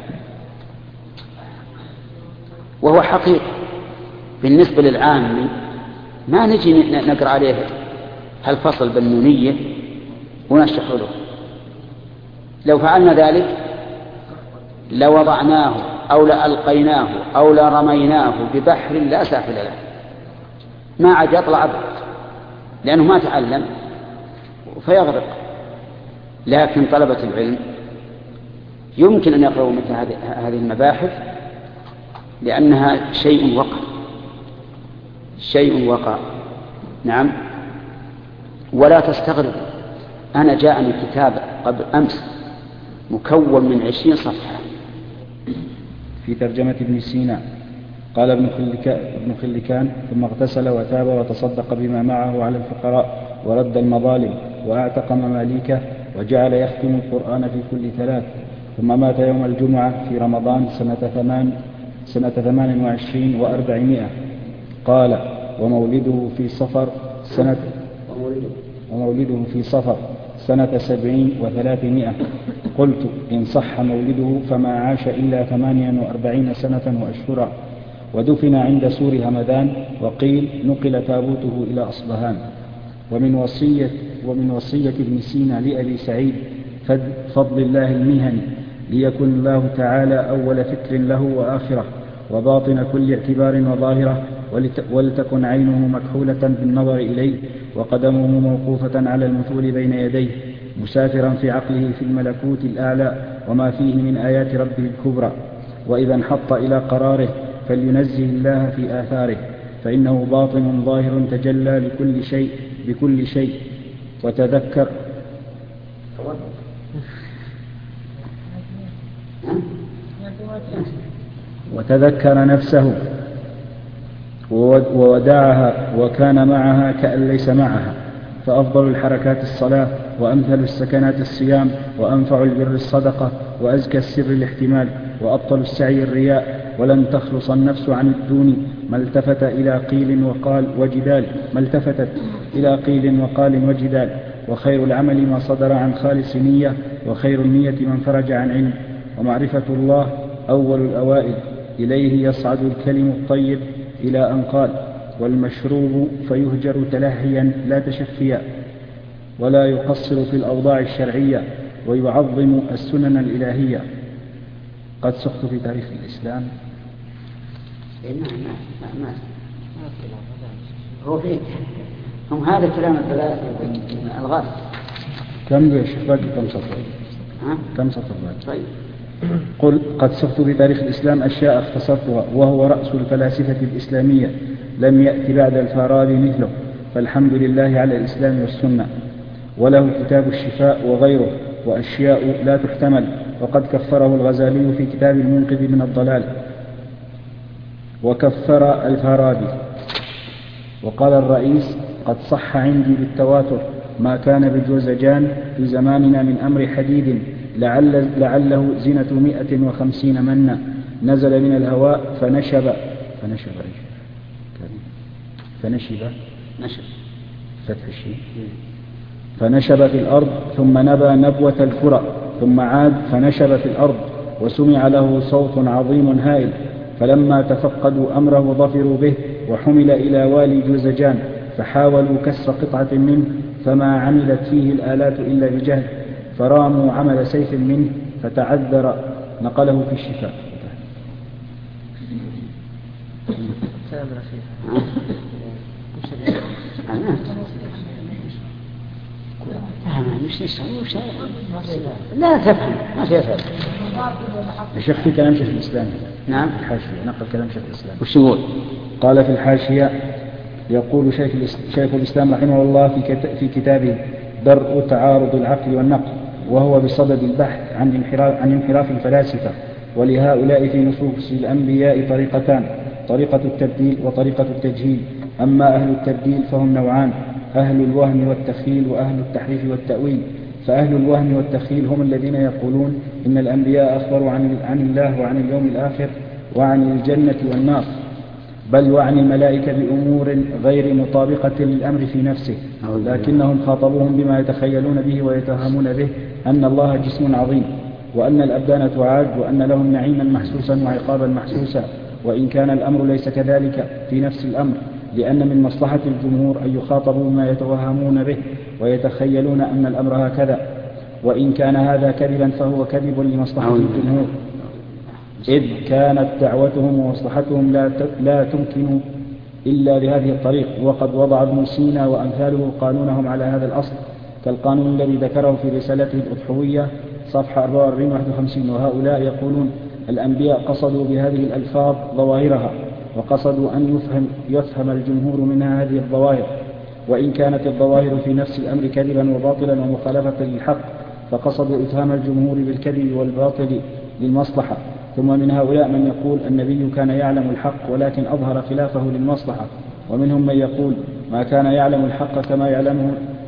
وهو حقيقة بالنسبة للعام ما نجي نقرأ عليه هالفصل بالنونية ونشرح له. لو فعلنا ذلك لوضعناه أو لألقيناه أو لرميناه ببحر لا ساحل له، ما عاد يطلع أبدا لأنه ما تعلم فيغرق. لكن طلبة العلم يمكن أن يقرأوا مثل هذه المباحث لأنها شيء وقع شيء وقع نعم. ولا تستغرب، أنا جاءني كتاب قبل أمس مكون من عشرين صفحة في ترجمة ابن سينا. قال ابن خلكان: ثم اغتسل وتاب وتصدق بما معه على الفقراء ورد المظالم وأعتق مماليكه وجعل يختم القرآن في كل ثلاث، ثم مات يوم الجمعة في رمضان سنة ثمان سنة ثمان وعشرين وأربعمائة. قال: ومولده في صفر سنة ومولده في صفر سنة سبعين وثلاثمائة. قلت: إن صح مولده فما عاش إلا ثمانيا وأربعين سنة وأشهرا، ودفن عند سور همدان، وقيل نقل تابوته إلى أصبهان. ومن وصية ومن وصية ابن سينا لأبي سعيد فضل الله المهني ليكن الله تعالى أول فكر له وآخرة وباطن كل اعتبار وظاهرة، ولتكن عينه مكحولة بالنظر إليه وقدمه موقوفة على المثول بين يديه، مسافرا في عقله في الملكوت الأعلى وما فيه من آيات ربه الكبرى. وإذا انحط إلى قراره فلينزه الله في آثاره، فإنه باطن ظاهر تجلى لكل شيء بكل شيء. وتذكر وتذكر نفسه وودعها وكان معها كأن ليس معها. فأفضل الحركات الصلاة، وأمثل السكنات الصيام، وأنفع البر الصدقة، وأزكى السر الاحتمال، وأبطل السعي الرياء. ولن تخلص النفس عن الدون ما التفت إلى قيل وقال وجدال ما التفتت إلى قيل وقال وجدال. وخير العمل ما صدر عن خالص نية، وخير النية من فرج عن علم. ومعرفة الله أول الأوائل، إليه يصعد الكلم الطيب إلى أن قال: والمشروب فيهجر تلهيا لا تشفيا، ولا يقصر في الأوضاع الشرعية، ويعظم السنن الإلهية. قد سقت في تاريخ الإسلام. هو فيه هم هذا كلام الثلاثة الغاز. كم بيشفاك كم سطر؟ ها؟ كم سطر بعد؟ طيب. قل: قد سقت في تاريخ الإسلام أشياء اختصرتها، وهو رأس الفلاسفة الإسلامية، لم يأتي بعد الفارابي مثله، فالحمد لله على الإسلام والسنة. وله كتاب الشفاء وغيره، وأشياء لا تحتمل، وقد كفره الغزالي في كتاب المنقذ من الضلال، وكفر الفارابي. وقال الرئيس: قد صح عندي بالتواتر ما كان بالجوزجان في زماننا من أمر حديد، لعل لعله زنة مئة وخمسين منا، نزل من الهواء فنشب فنشب فنشب نشب فتح الشين. فنشب في الأرض ثم نبى نبوة الكرة ثم عاد فنشب في الأرض وسمع له صوت عظيم هائل، فلما تفقدوا أمره ظفروا به وحمل إلى والي جوزجان فحاولوا كسر قطعة منه فما عملت فيه الآلات إلا بجهل، فراموا عمل سيف منه فتعذر، نقله في الشفاء. لا تفهم ما فيها فهم. الشيخ في كلام شيخ الإسلام. نعم. الحاشية نقل كلام شيخ الإسلام. وش يقول؟ قال في الحاشية يقول شيخ شيخ الإسلام رحمه الله في كتابه درء تعارض العقل والنقل، وهو بصدد البحث عن انحراف عن انحراف الفلاسفة، ولهؤلاء في نصوص الأنبياء طريقتان، طريقة التبديل وطريقة التجهيل. أما أهل التبديل فهم نوعان، أهل الوهم والتخيل وأهل التحريف والتأويل. فأهل الوهم والتخيل هم الذين يقولون إن الأنبياء أخبروا عن, عن الله وعن اليوم الآخر وعن الجنة والنار، بل وعن الملائكة بأمور غير مطابقة للأمر في نفسه، لكنهم خاطبوهم بما يتخيلون به ويتهمون به أن الله جسم عظيم، وأن الأبدان تعاد، وأن لهم نعيما محسوسا وعقابا محسوسا، وإن كان الأمر ليس كذلك في نفس الأمر، لأن من مصلحة الجمهور أن يخاطبوا ما يتوهمون به ويتخيلون أن الأمر هكذا، وإن كان هذا كذبا فهو كذب لمصلحة الجمهور، إذ كانت دعوتهم ومصلحتهم لا لا تمكن إلا بهذه الطريق. وقد وضع ابن سينا وأمثاله قانونهم على هذا الأصل، كالقانون الذي ذكره في رسالته الأضحوية صفحة أربعة وأربعين واحد وخمسين. وهؤلاء يقولون الأنبياء قصدوا بهذه الألفاظ ظواهرها، وقصدوا أن يفهم, يفهم الجمهور منها هذه الظواهر، وإن كانت الظواهر في نفس الأمر كذبا وباطلا ومخالفة للحق، فقصدوا إفهام الجمهور بالكذب والباطل للمصلحة. ثم من هؤلاء من يقول النبي كان يعلم الحق ولكن أظهر خلافه للمصلحة، ومنهم من يقول ما كان يعلم الحق كما يعلمه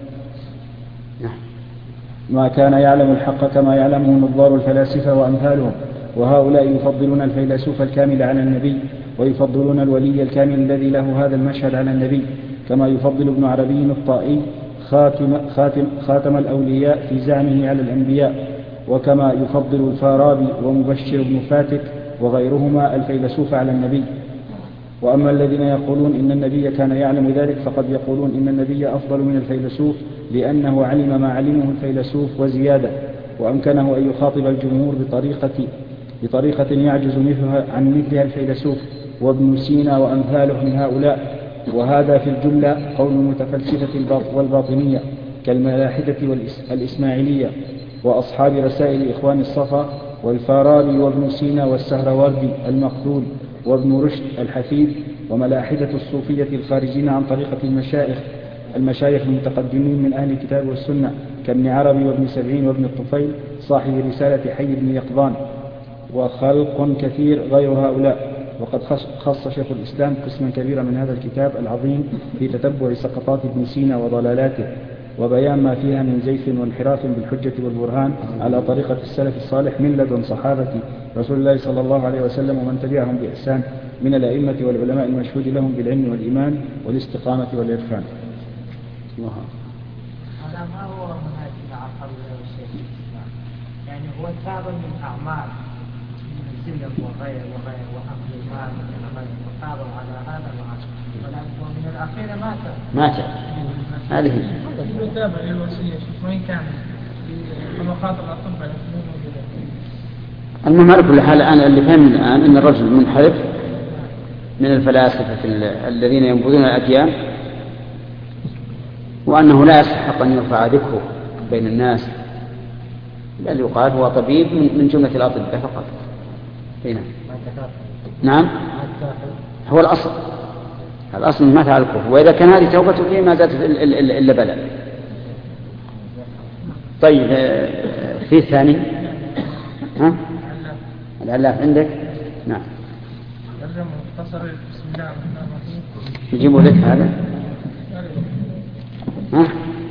ما كان يعلم الحق كما يعلمه نظار الفلاسفة وأمثالهم. وهؤلاء يفضلون الفيلسوف الكامل على النبي، ويفضلون الولي الكامل الذي له هذا المشهد على النبي، كما يفضل ابن عربي الطائي خاتم, خاتم, خاتم الأولياء في زعمه على الأنبياء، وكما يفضل الفارابي ومبشر بن فاتك وغيرهما الفيلسوف على النبي. وأما الذين يقولون إن النبي كان يعلم ذلك فقد يقولون إن النبي أفضل من الفيلسوف، لأنه علم ما علمه الفيلسوف وزيادة، وأمكنه أن يخاطب الجمهور بطريقة, بطريقة يعجز مثلها عن مثلها الفيلسوف وابن سينا وأمثاله من هؤلاء. وهذا في الجملة قول المتفلسفة والباطنية كالملاحدة والإسماعيلية وأصحاب رسائل إخوان الصفا والفارابي وابن سينا والسهروردي المقتول وابن رشد الحفيد، وملاحدة الصوفية الخارجين عن طريقة المشايخ المشايخ المتقدمين من أهل الكتاب والسنة كابن عربي وابن سبعين وابن الطفيل صاحب رسالة حي بن يقظان، وخلق كثير غير هؤلاء. وقد خص شيخ الإسلام قسما كبيرا من هذا الكتاب العظيم في تتبع سقطات ابن سينا وضلالاته، وبيان ما فيها من زيف وانحراف بالحجة والبرهان على طريقة السلف الصالح من لدن صحابة رسول الله صلى الله عليه وسلم ومن تبعهم بإحسان من الأئمة والعلماء المشهود لهم بالعلم والإيمان والاستقامة والإرفان. هذا ما هو منهج عقل الشيخ الإسلام، يعني هو تابع من أعمال من الزلم وغير وغير وأخذ المال وغير وتابع على هذا العصر، ومن الأخير مات مات هذه يتابع للوصية وين كان طبقات الأطباء المهم على كل حال. أنا اللي فهم الآن أن الرجل منحرف من الفلاسفة الذين ينبذون الأديان، وأنه لا يستحق أن يرفع ذكره بين الناس، بل يقال هو طبيب من جملة الأطباء فقط. هنا. نعم هو الأصل الأصل ما فعل الكفر، وإذا كان هذه توبته فيه ما زادت إلا بلد. طيب في الثاني ها العلاف عندك؟ نعم يجيبوا لك هذا ها؟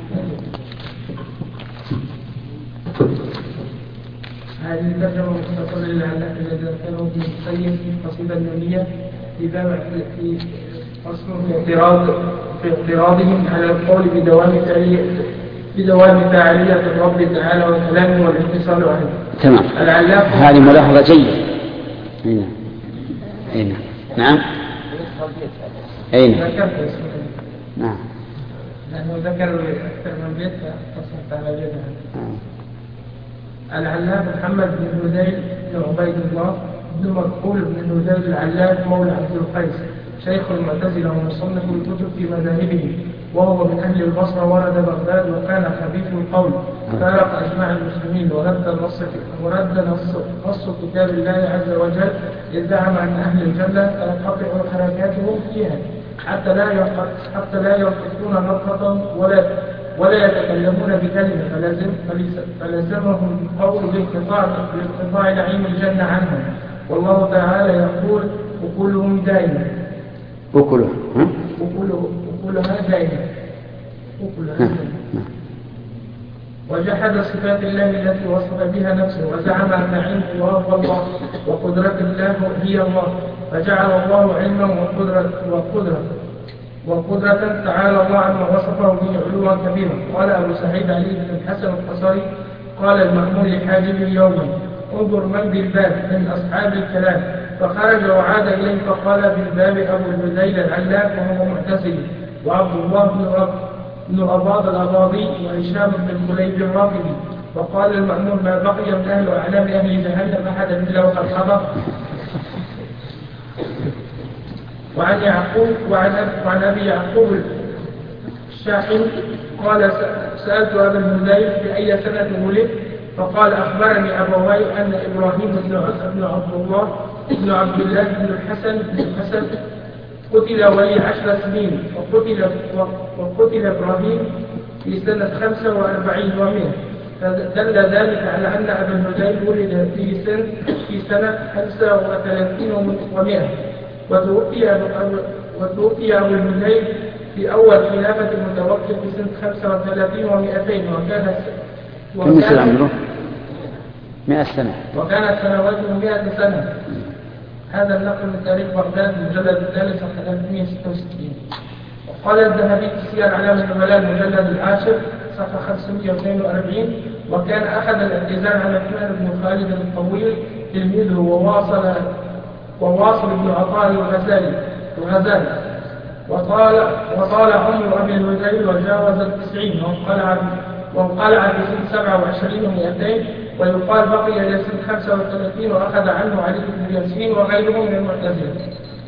هذه الترجمة مختصرة للعلاف الذي ذكره ابن القيم في قصيدة النونية في باب في فصل الاعتراض في اعتراضهم على القول بدوام فعلية بدوام فاعلية الرب تعالى وكلامه والانفصال عنه. تمام. هذه ملاحظة جيدة. هنا. هنا. نعم. أين؟ نعم. لأنه ذكر أكثر من بيت فتصلت على بيتها. العلاف محمد بن هذيل بن عبيد الله بن مكحول بن هذيل العلاف مولى عبد القيس شيخ المعتزلة ومصنف الكتب في مذاهبه، وهو من أهل البصرة ورد بغداد وكان خبيث القول، فارق أجماع المسلمين ورد نص ورد نص نص كتاب الله عز وجل، إذ زعم أن أهل الجنة تنقطع حركاتهم فيها حتى لا حتى لا ينطقون نطقة ولا ولا يتكلمون بكلمة، فلازم فلزمهم القول بانقطاع بانقطاع نعيم الجنة عنهم. والله تعالى يقول أكلهم دائما أكلها أكلها دائما أكلها دائما. وجحد صفات الله التي وصف بها نفسه وزعم أن علمه هو الله وقدرة الله هي الله، فجعل الله علما وقدرة وقدرة وقدرة تعالى الله عما وصفه به علوا كبيرا. قال أبو سعيد علي بن الحسن القصري قال المأمون لحاجبه يوما انظر من بالباب من أصحاب الكلام، فخرج وعاد إليه فقال بالباب أبو الهذيل العلاف وهو معتزلي، وعبد الله بن أباض الأباضي وهشام بن خليب الرافضي. وقال المأمون ما بقي من أهل أعلام أهل جهنم أحدا إلا وقد حضر. وعن يعقوب وعن أبي يعقوب الشاحن قال سألت أبا الهذيل في أي سنة ولد، فقال أخبرني أبواي أن إبراهيم بن عبد الله بن عبد الله بن الحسن بن الحسن قتل ولي عشر سنين، وقتل وقتل إبراهيم في سنة خمسة وأربعين ومئة، فدل ذلك على أن أبا الهذيل ولد في سنة في سنة خمسة وثلاثين ومئة، وتوفي وتوفي أبو الهذيل في أول خلافة المتوفي في سنة خمسة وثلاثين ومئتين، وكان كم سنة عمره؟ مئة سنة. وكانت سنواته مئة سنة. هذا النقل من تاريخ بغداد المجلد الثالث صفحة ثلاثمئة وستة وستين. وقال الذهبي في سير أعلام النبلاء المجلد العاشر صفحة خمسمئة واثنين وأربعين وكان أخذ الاعتزال على عثمان بن خالد الطويل تلميذه وواصل وواصل ابن عطاء الغزالي الغزالي وطال وطال عمر أبي الهذيل وجاوز التسعين وانقلع وانقلع في سنة سبعة وعشرين ومئتين، ويقال بقي إلى سنة خمسة وثلاثين وأخذ عنه علي بن ياسين وغيره من المعتزلة.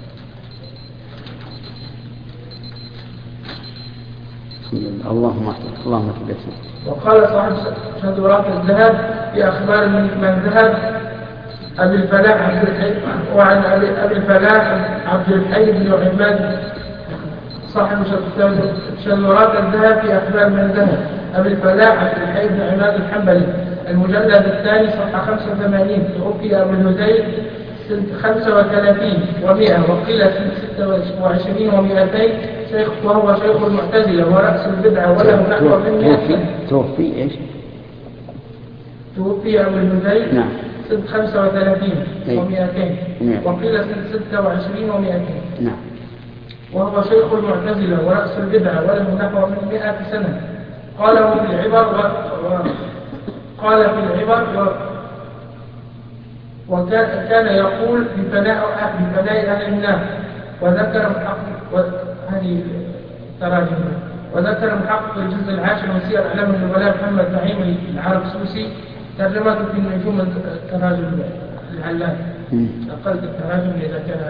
اللهم اللهم اهدنا. وقال صاحب شذورات الذهب في أخبار من ذهب أبي الفلاح عبد الحي وعن أبي الفلاح عبد الحي بن عماد صاحب شذورات الذهب في أخبار من ذهب أبي الفلاح عبد الحي بن عماد الحنبلي المجلد الثاني صفحة خمسة وثمانين، توفي أبو الهذيل سنة خمسة وثلاثين ومئة، وقيل سنة ستة وعشرين ومئتين، شيخ وهو شيخ المعتزلة ورأس البدعة وله نحو من مئة. توفي إيش؟ توفي أبو الهذيل نعم سنة خمسة وثلاثين ومئتين، وقيل سنة ستة وعشرين ومئتين. نعم. وهو شيخ المعتزلة ورأس البدعة وله نحو من مئة سنة. قاله في العبر و... و... قال في العبر و... وكان يقول بفناء أهل بفناء أهل النار، وذكر محقق و... هذه التراجم وذكر محقق الجزء العاشر من سير أعلام النبلاء محمد نعيم العربسوسي ترجمته في نجوم التراجم العلام. نقلت التراجم إذا كان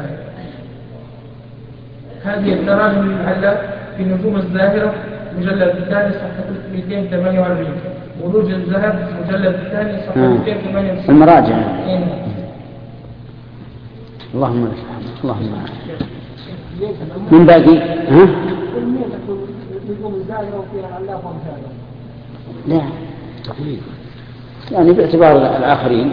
هذه التراجم العلام في نجوم الزاهرة مجلد الثاني صفحة مئتين وثمانية وأربعين، ولوج الذهب مجلد الثاني صفحة مئتين وثمانية وستين. المراجع. اللهم لك الحمد. اللهم من باقي ها؟ لا يعني باعتبار الآخرين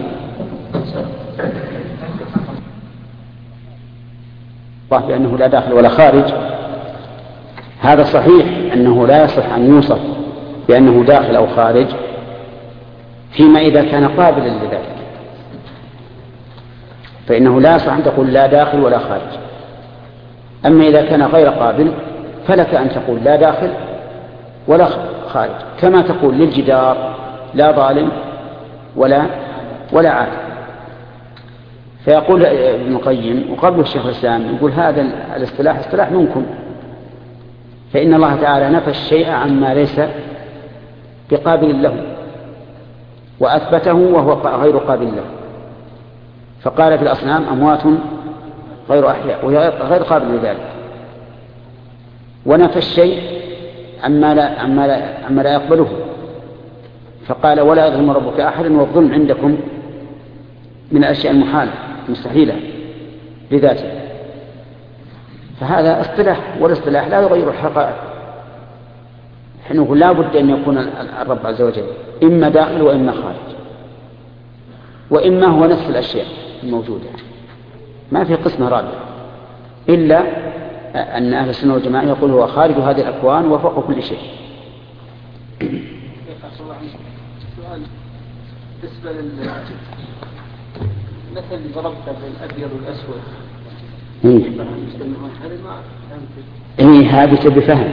الله بأنه لا داخل ولا خارج، هذا صحيح أنه لا يصح أن يوصف بأنه داخل أو خارج فيما إذا كان قابلا لذلك، فإنه لا يصح أن تقول لا داخل ولا خارج. أما إذا كان غير قابل فلك أن تقول لا داخل ولا خارج، كما تقول للجدار لا ظالم ولا ولا عادل. فيقول ابن القيم وقبل الشيخ الإسلام يقول هذا الاصطلاح اصطلاح منكم، فإن الله تعالى نفى الشيء عما ليس بقابل له وأثبته وهو غير قابل له، فقال في الأصنام أموات غير أحياء وهي غير قابل لذلك، ونفى الشيء عما لا, عما لا, عما لا يقبله، فقال ولا يظلم ربك أحدا والظلم عندكم من الأشياء المحالة المستحيلة لذاته. فهذا اصطلاح، والاصطلاح لا يغير الحقائق. نحن نقول لا بد أن يكون الرب عز وجل إما داخل وإما خارج، وإما هو نفس الأشياء الموجودة، ما في قسمة رابعة، إلا أن أهل السنة والجماعة يقول هو خارج هذه الأكوان وفوق كل شيء. سؤال بالنسبة للمثل اللي ضربته بالأبيض والأسود. إيه إيه هذه تبي فهم،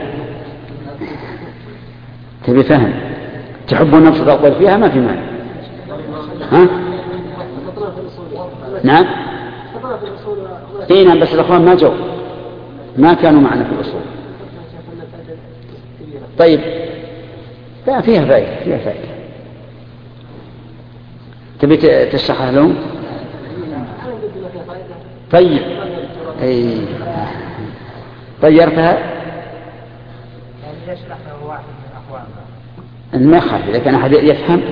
تبي فهم، تحبون نفس الأطول فيها ما في مانع. ها؟ نعم. إيه نعم، بس الأخوان ما جو، ما كانوا معنا في الأصول. طيب لا فيها فائدة، فيها فائدة. تبي تشرحها لهم؟ طيب أي طيرتها ما يخالف إذا كان أحد يفهم.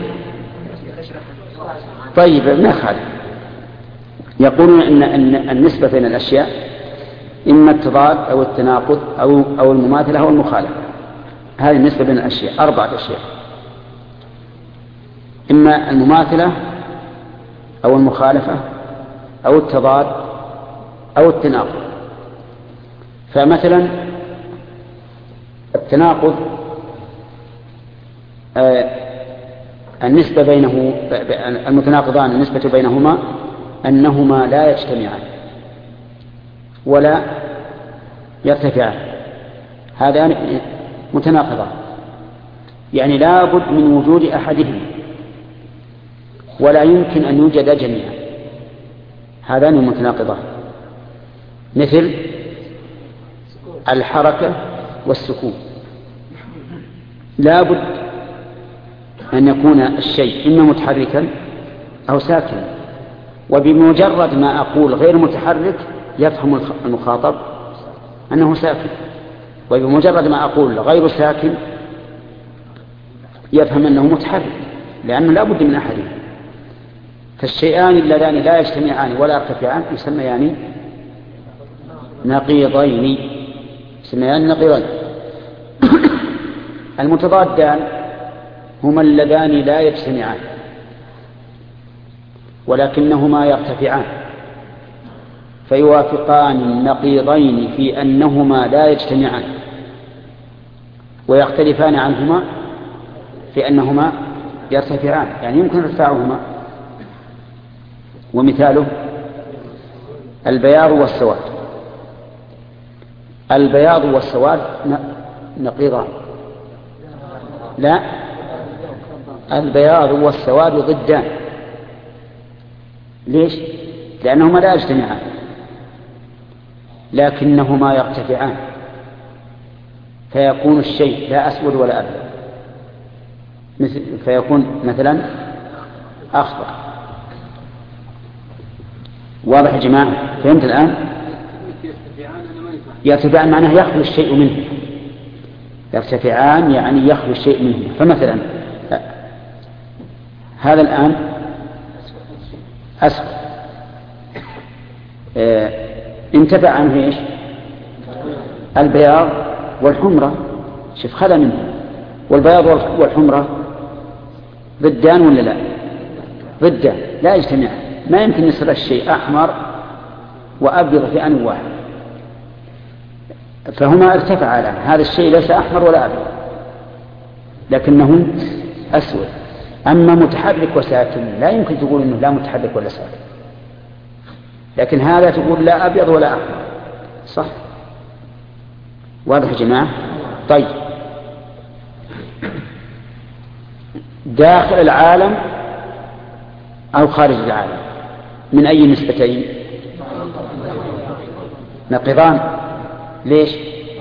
طيب ما يخالف. يقولون إن, إن النسبة بين الأشياء إما التضاد أو التناقض أو أو المماثلة أو المخالفة. هذه النسبة بين الأشياء أربعة أشياء، إما المماثلة أو المخالفة أو التضاد أو التناقض. فمثلا التناقض آه النسبة بينه المتناقضان النسبة بينهما أنهما لا يجتمعان ولا يرتفعان، هذان متناقضان، يعني لا بد من وجود أحدهما ولا يمكن أن يوجد جميعا، هذان المتناقضان، مثل الحركة والسكون. لا بد أن يكون الشيء إما متحركا أو ساكنا، وبمجرد ما أقول غير متحرك يفهم المخاطب أنه ساكن، وبمجرد ما أقول غير ساكن يفهم أنه متحرك، لأنه لا بد من أحدهم. فالشيئان اللذان لا يجتمعان ولا يرتفعان يسميان نقيضين، يسميان نقيضين. المتضادان هما اللذان لا يجتمعان ولكنهما يرتفعان، فيوافقان النقيضين في أنهما لا يجتمعان، ويختلفان عنهما في أنهما يرتفعان، يعني يمكن ارتفاعهما. ومثاله البياض والسواد. البياض والسواد نقيضان، لا، البياض والسواد ضدان. ليش؟ لأنهما لا يجتمعان لكنهما يرتفعان، فيكون الشيء لا أسود ولا أبيض، مثل فيكون مثلا أخضر. واضح يا جماعة؟ فهمت الآن؟ يرتفعان معناه يخلو الشيء منه، يرتفعان يعني يخلو الشيء منه. فمثلا هذا الآن أسود، اه انتفع عنه إيش؟ البياض والحمرة، شوف خلى منه. والبياض والحمرة ضدان ولا لا؟ ضدان، لا يجتمع، ما يمكن يصير الشيء أحمر وأبيض في آن واحد، فهما ارتفع الآن. هذا الشيء ليس أحمر ولا أبيض لكنه أسود. أما متحرك وساكن لا يمكن تقول إنه لا متحرك ولا ساكن، لكن هذا تقول لا أبيض ولا أحمر، صح؟ واضح يا جماعة؟ طيب، داخل العالم أو خارج العالم، من أي نسبتين؟ نقيضان. ليش؟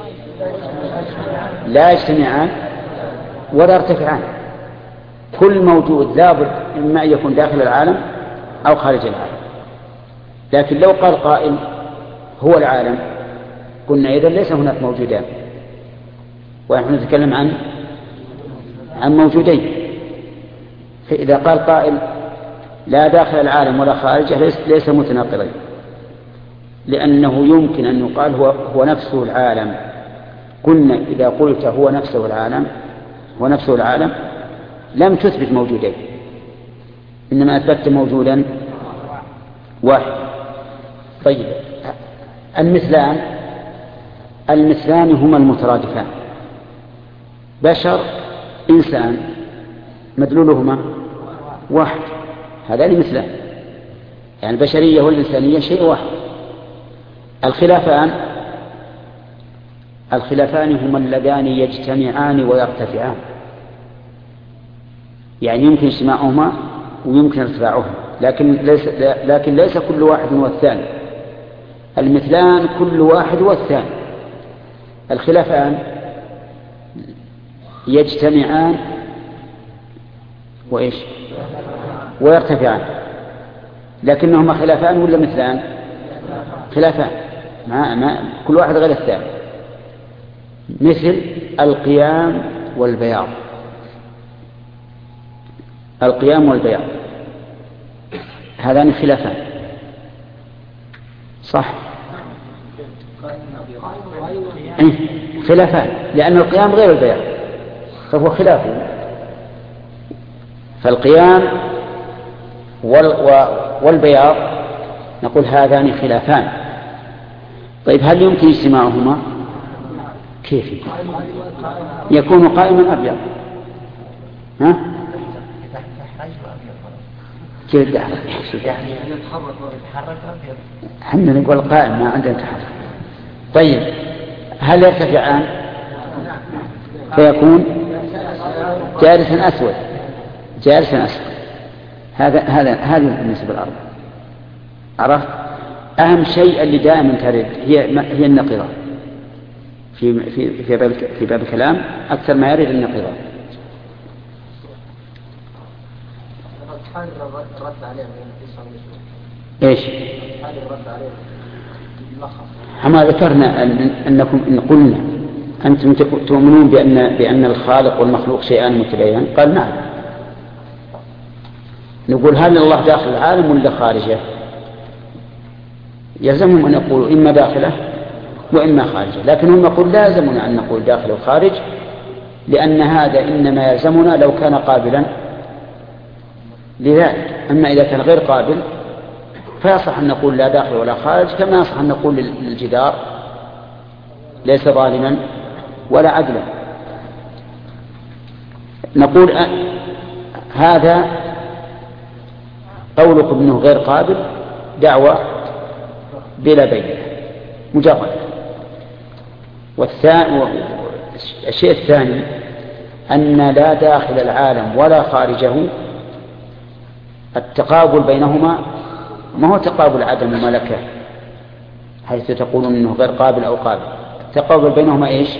لا يجتمعان ولا يرتفعان. كل موجود لابد إما أن يكون داخل العالم أو خارج العالم. لكن لو قال قائل هو العالم، قلنا إذن ليس هناك موجودان، ونحن نتكلم عن عن موجودين. فإذا قال قائل لا داخل العالم ولا خارجه ليس, ليس متناقضين، لأنه يمكن أن يقال هو, هو نفسه العالم. قلنا إذا قلت هو نفسه العالم هو نفسه العالم لم تثبت موجودين، إنما أثبت موجودا واحد. طيب، المثلان المثلان هما المترادفان، بشر إنسان مدلولهما واحد، هذان مثلان، يعني البشرية والإنسانية شيء واحد. الخلافان الخلافان هما اللذان يجتمعان ويرتفعان، يعني يمكن اجتماعهما ويمكن ارتفاعهما، لكن ليس لكن ليس كل واحد هو الثاني. المثلان كل واحد هو الثاني. الخلافان يجتمعان وإيش ويرتفعان، لكنهما خلافان ولا مثلان؟ خلافان، ما ما كل واحد غير الثاني. مثل القيام والبياض. القيام والبياض هذان خلافان، صح؟ إيه؟ خلافان، لأن القيام غير البياض فهو خلاف. فالقيام والبياض نقول هذان خلافان. طيب، هل يمكن اجتماعهما؟ كيف يكون قائما أبيض؟ ها؟ كيف يتحرك؟ احنا نقول قائم، ما عندنا تحرك. طيب، هل يرتفعان فيكون جالسا أسود؟ جالسا أسود، هذا هذا هذه بالنسبة للأرض. عرفت؟ أهم شيء اللي دائما ترد هي هي النقيضة في في في باب في باب الكلام، أكثر ما يرد النقيضة. ايش؟ كما ذكرنا أن أنكم إن قلنا أنتم تؤمنون بأن بأن الخالق والمخلوق شيئان متباينان، قال نعم. نقول هل الله داخل العالم ولا خارجه؟ يلزمهم أن يقولوا إما داخله وإما خارجه، لكن هم يقول لا يلزمنا أن نقول داخل وخارج، لأن هذا إنما يلزمنا لو كان قابلا لذلك. أما إذا كان غير قابل فيصح أن نقول لا داخل ولا خارج، كما يصح أن نقول للجدار ليس ظالما ولا عدلا. نقول هذا قولك ابنه غير قابل دعوة بلا بينة مجرد. والشيء الثاني أن لا داخل العالم ولا خارجه التقابل بينهما ما هو تقابل عدم الملكة حيث تقولون أنه غير قابل أو قابل. التقابل بينهما إيش؟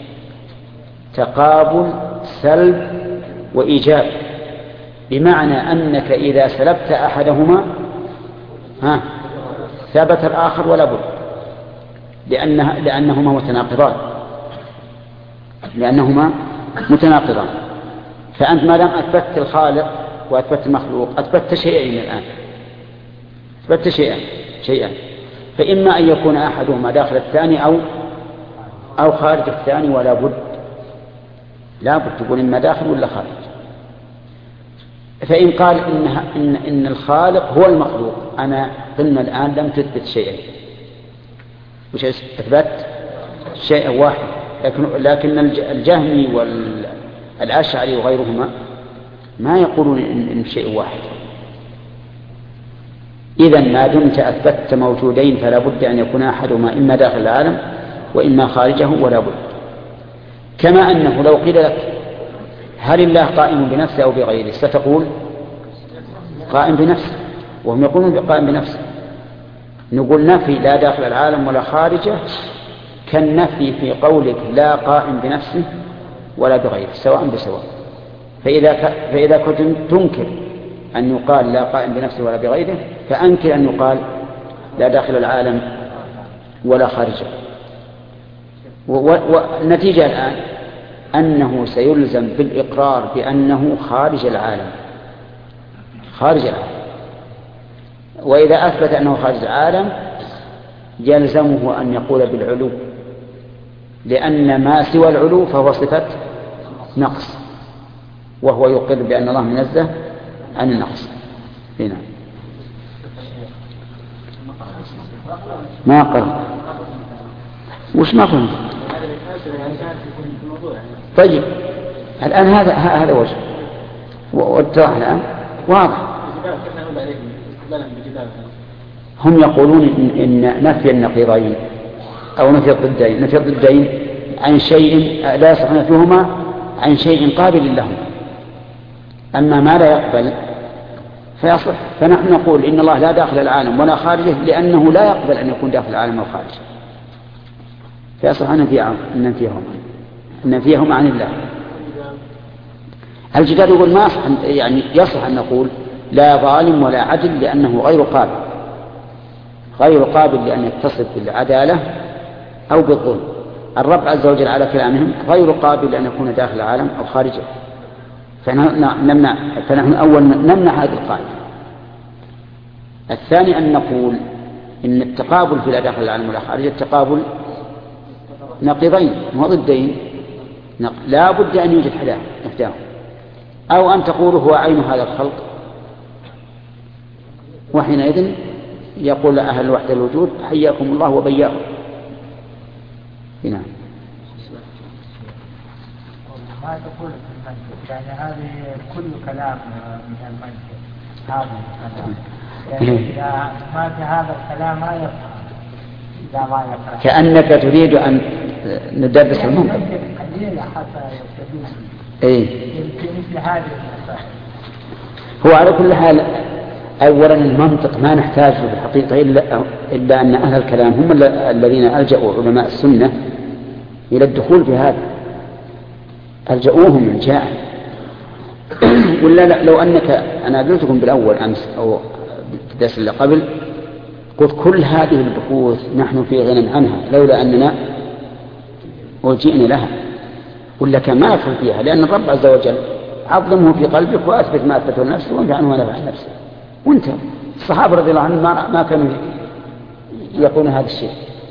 تقابل سلب وإيجاب، بمعنى أنك إذا سلبت أحدهما ها ثبت الآخر ولا بد، لأنه لأنهما متناقضان لأنهما متناقضان. فأنت ما دام أثبتت الخالق وأثبتت المخلوق أثبتت شيئين الآن، أثبتت شيئا شيئا فإما أن يكون أحدهما داخل الثاني أو أو خارج الثاني، ولا بد لا بد تقول إما داخل ولا خارج. فإن قال إن, إن, إن الخالق هو المخلوق، أنا قلنا الآن لم تثبت شيئين، وش أثبت شيء واحد. لكن, لكن الجهمي والأشعري وغيرهما ما يقولون إن شيء واحد. إذن ما دمت أثبتت موجودين فلا بد أن يكون أحدهما إما داخل العالم وإما خارجه ولا بد. كما أنه لو قيل لك هل الله قائم بنفسه أو بغيره ستقول قائم بنفسه، وهم يقولون قائم بنفسه. نقول نفي لا داخل العالم ولا خارجه كالنفي في قولك لا قائم بنفسه ولا بغيره، سواء بسواء. فإذا, ك... فإذا كنت تنكر أن يقال لا قائم بنفسه ولا بغيره فأنكر أن يقال لا داخل العالم ولا خارجه. والنتيجة الآن أنه سيلزم بالإقرار بأنه خارج العالم خارج العالم وإذا أثبت أنه خارج العالم يلزمه أن يقول بالعلو، لأن ما سوى العلو فهو صفة نقص، وهو يقر بأن الله منزه عن النقص. هنا ما قال وش ما قلت؟ طيب الآن هذا هذا وجه والتراح الآن واضح. هم يقولون إن نفي النقيضين أو نفي الضدين نفي الضدين عن شيء لا يصح نفيهما عن شيء قابل لهما، أما ما لا يقبل فيصح. فنحن نقول إن الله لا داخل العالم ولا خارجه لأنه لا يقبل أن يكون داخل العالم أو خارجه، فيصح أن ننفيهما ننفيهما عن الله. الجدال يقول ما يصح، يعني يصح أن نقول لا ظالم ولا عدل لأنه غير قابل غير قابل لأن يتصف بالعدالة أو بالظلم. الرب عز وجل على كلامهم غير قابل لأن يكون داخل العالم أو خارجه، فنمنع فنحن أول نمنع هذه القاعدة. الثاني أن نقول إن التقابل في لا داخل العالم ولا خارجه التقابل نقيضين وضدين، لا بد أن يوجد إحداهم، أو أن تقول هو عين هذا الخلق، وحينئذ يقول أهل وحدة الوجود حياكم الله وبياكم. نعم. ما تقول في المنطق، يعني هذه كل كلام من المنطق هذا الكلام، يعني إذا ما في هذا الكلام ما يفهم إذا ما يفهم. كأنك تريد أن ندرس المنطق قليلة حتى يبتدون إيه في مثل هذه المسائل. هو على كل حال أولا المنطق ما نحتاج في الحقيقة إلا, إلا أن أهل الكلام هم الذين ألجأوا علماء السنة إلى الدخول بهذا، ألجأوهم من جاء. ولا لو أنك أنا قلتكم بالأول أمس أو الدرس اللي قبل قلت كل هذه البحوث نحن في غنى عنها لولا أننا وجئنا لها، ولا كان ما يدخل فيها، لأن الرب عز وجل عظمه في قلبك وأثبت ما أثبته لنفسه وانفع عنه ونفع عن نفسه. وانت الصحابة رضي الله عنهم ما, ما كانوا يقولون هذا الشيء.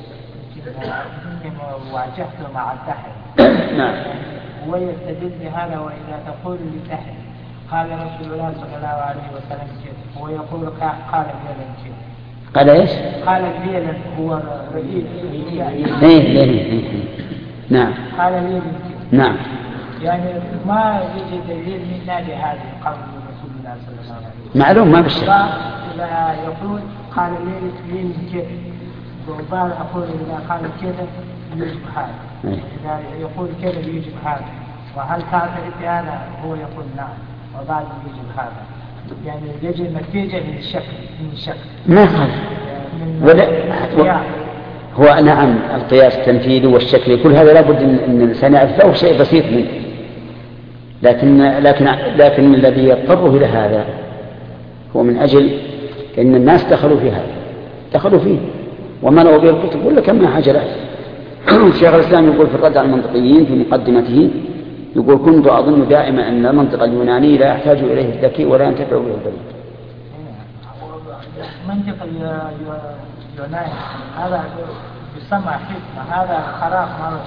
واجهته مع الدحر. نعم. ويستدل بهذا وإذا تقول للدحر قال رسول الله صلى الله عليه وسلم كذا، هو يقول قال بيلا كذا. قال ايش؟ قال بيلا هو رئيس. ايه ايه نعم. قال بيلا كذا. نعم. يعني ما يجي دليل منا لهذا القول رسول الله صلى الله عليه وسلم. معلوم ما بالشك. إذا يقول قال لي لي كذا وبعض أقول إذا قال كذا يجب هذا، إذا يقول كذا يجب هذا، وهل تعترف بهذا؟ هو يقول نعم، وبعض يجب هذا، يعني يجي النتيجة من الشكل من الشكل ما خالف ولا و... هو نعم القياس التنفيذي والشكل كل هذا لابد أن الإنسان يعرفه شيء بسيط منه، لكن لكن لكن الذي يضطر إلى هذا هو من أجل أن الناس دخلوا في هذا دخلوا فيه وما لو به الكتب ولا كم من حاجة له. الشيخ الإسلام يقول في الرد على المنطقيين في مقدمته يقول كنت أظن دائما أن المنطق اليوناني لا يحتاج إليه الذكي ولا ينتفع به البليد. منطق اليوناني هذا يسمى حكمة، هذا خراف مرض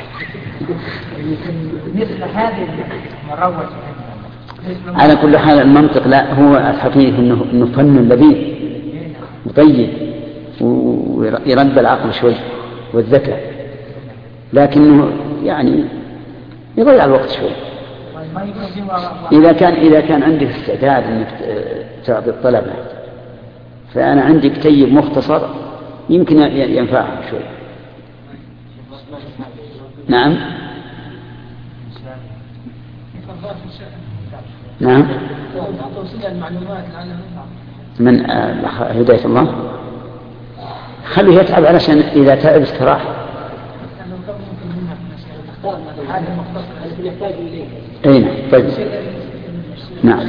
مثل هذه مروج على كل حال المنطق لا هو الحقيقة إنه, إنه فن لذيذ مطيب ويرد العقل شوي والذكاء، لكنه يعني يضيع الوقت شوي. إذا كان إذا كان عندك استعداد إنك تعطي الطلبة، فأنا عندي كتيب مختصر يمكن ينفعهم شوي. نعم نعم من هداية الله خليه يتعب علشان إذا تعب استراح. أين طيب نعم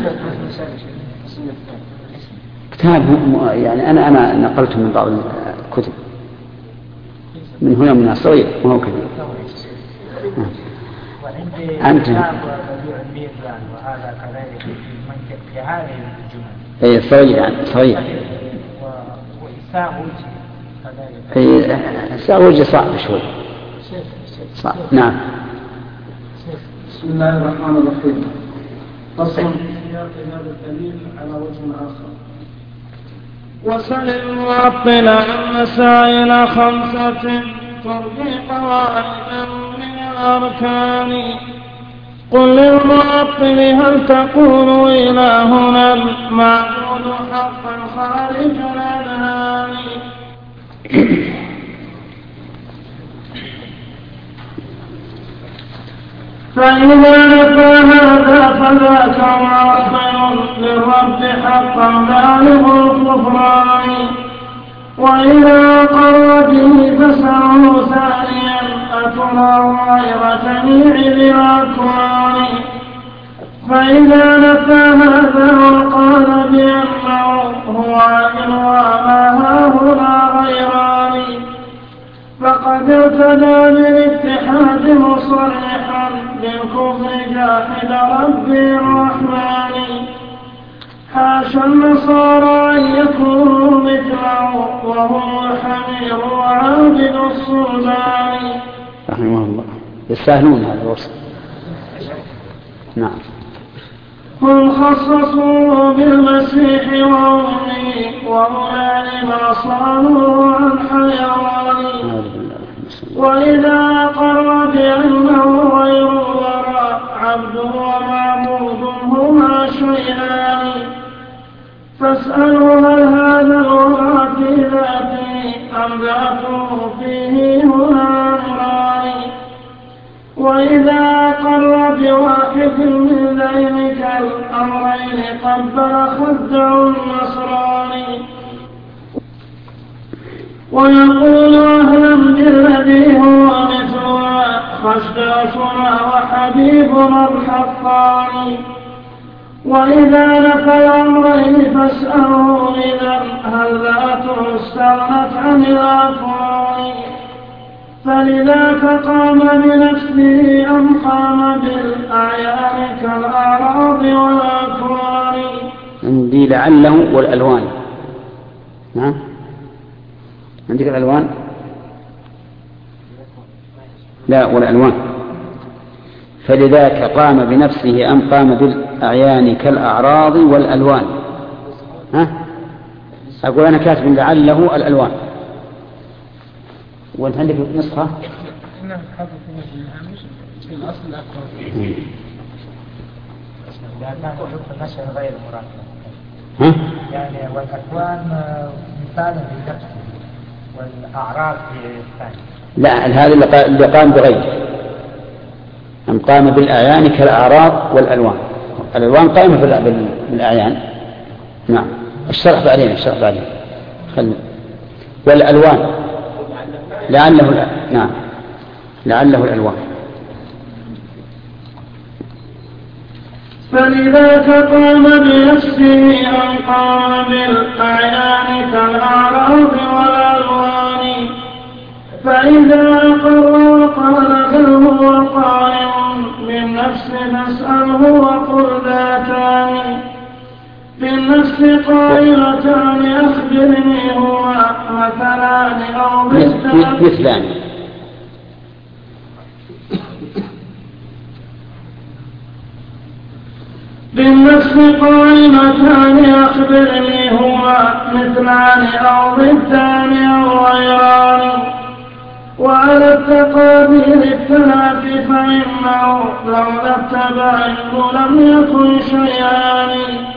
كتاب يعني أنا أنا نقلته من بعض الكتب من هنا من صغير وهو كبير. أنت وهذا كذلك في هذه الجمل. أي صغير يعني صغير. وإساء وجه كذلك. أي إساء وجه صعب شوي. صعب نعم. بسم الله الرحمن الرحيم. فصل سياق هذا الدليل على وجه آخر. وسل المعطل عن مسائل خمسة ترضي قواعدا من الأركان. قل للمعطل هل تقول إلهنا المعبود حقا خارج الأذهان. فإذا نفى هذا فذاك معطل للرب حقا بالغ الكفران. وإذا أقر به فسره ثانيا أترى غير جميع ذي الأكوان. فإذا نفى هذا وقال بأنه هو إن وما هاهنا غيران فقد ارتدى بالاتحاد مصرحا بالكفر جاحد ربي الرحمن. حاشا النصارى أن يكونوا مثله وهم الحمير وعابد الصلبان. رحمه الله يستاهلون هذا الوصف. نعم. هم خصصوا بالمسيح وأمه وأولئك ما صانوا عن حيوان. وإذا أقر بأنه غير الورى عبد ومعبود هما شيئان. فاسألوا هل هذا الورى في ذاته أم ذاته فيه هنا أمران. وإذا أقر بواحد من ذلك الأمرين قبل خده النصراني. ويقول أهلا بالذي هو مثلنا خشداتنا وحبيبنا الحقاني. وإذا نفى الأمرين فاسألوا إذا هل ذاته استغنت عن الأكوان. فلذاك قام بنفسه أم قام بالأعيان كالأعراض والأكوان. عندي لعله والألوان. نعم عندك الألوان لا والألوان. فلذاك قام بنفسه أم قام بالأعيان كالأعراض والألوان. ها أقول أنا كاتب لعله الألوان وأنت عندك نسخة. نعم حافظ في الأصل الأكوان. لأنه حكم النشر غير مركب. ها يعني والأكوان مثال لنفسه والأعراض في الثاني. لا هذا اللي قام بغيره. أم قام بالأعيان كالأعراض والألوان. الألوان قائمة بالأعيان. نعم الشرح بعدين الشرح بعدين خل... والألوان لعله نعم لعله الألوان. فلذاك قام بنفسه أم قام بالأعيان كالأعراض والألوان. فإذا أقر وقال بل هو قائم بالنفس فاسأله وقل ذاتان. بالنفس قائلتان أخبرني هو مثلان أو مثلان. بالنفس قائمتان أخبرني هو مثلان أو ضدان أو غيران. وعلى التقابير الثلاث فإنه لولا التباين لم يكن شيئان.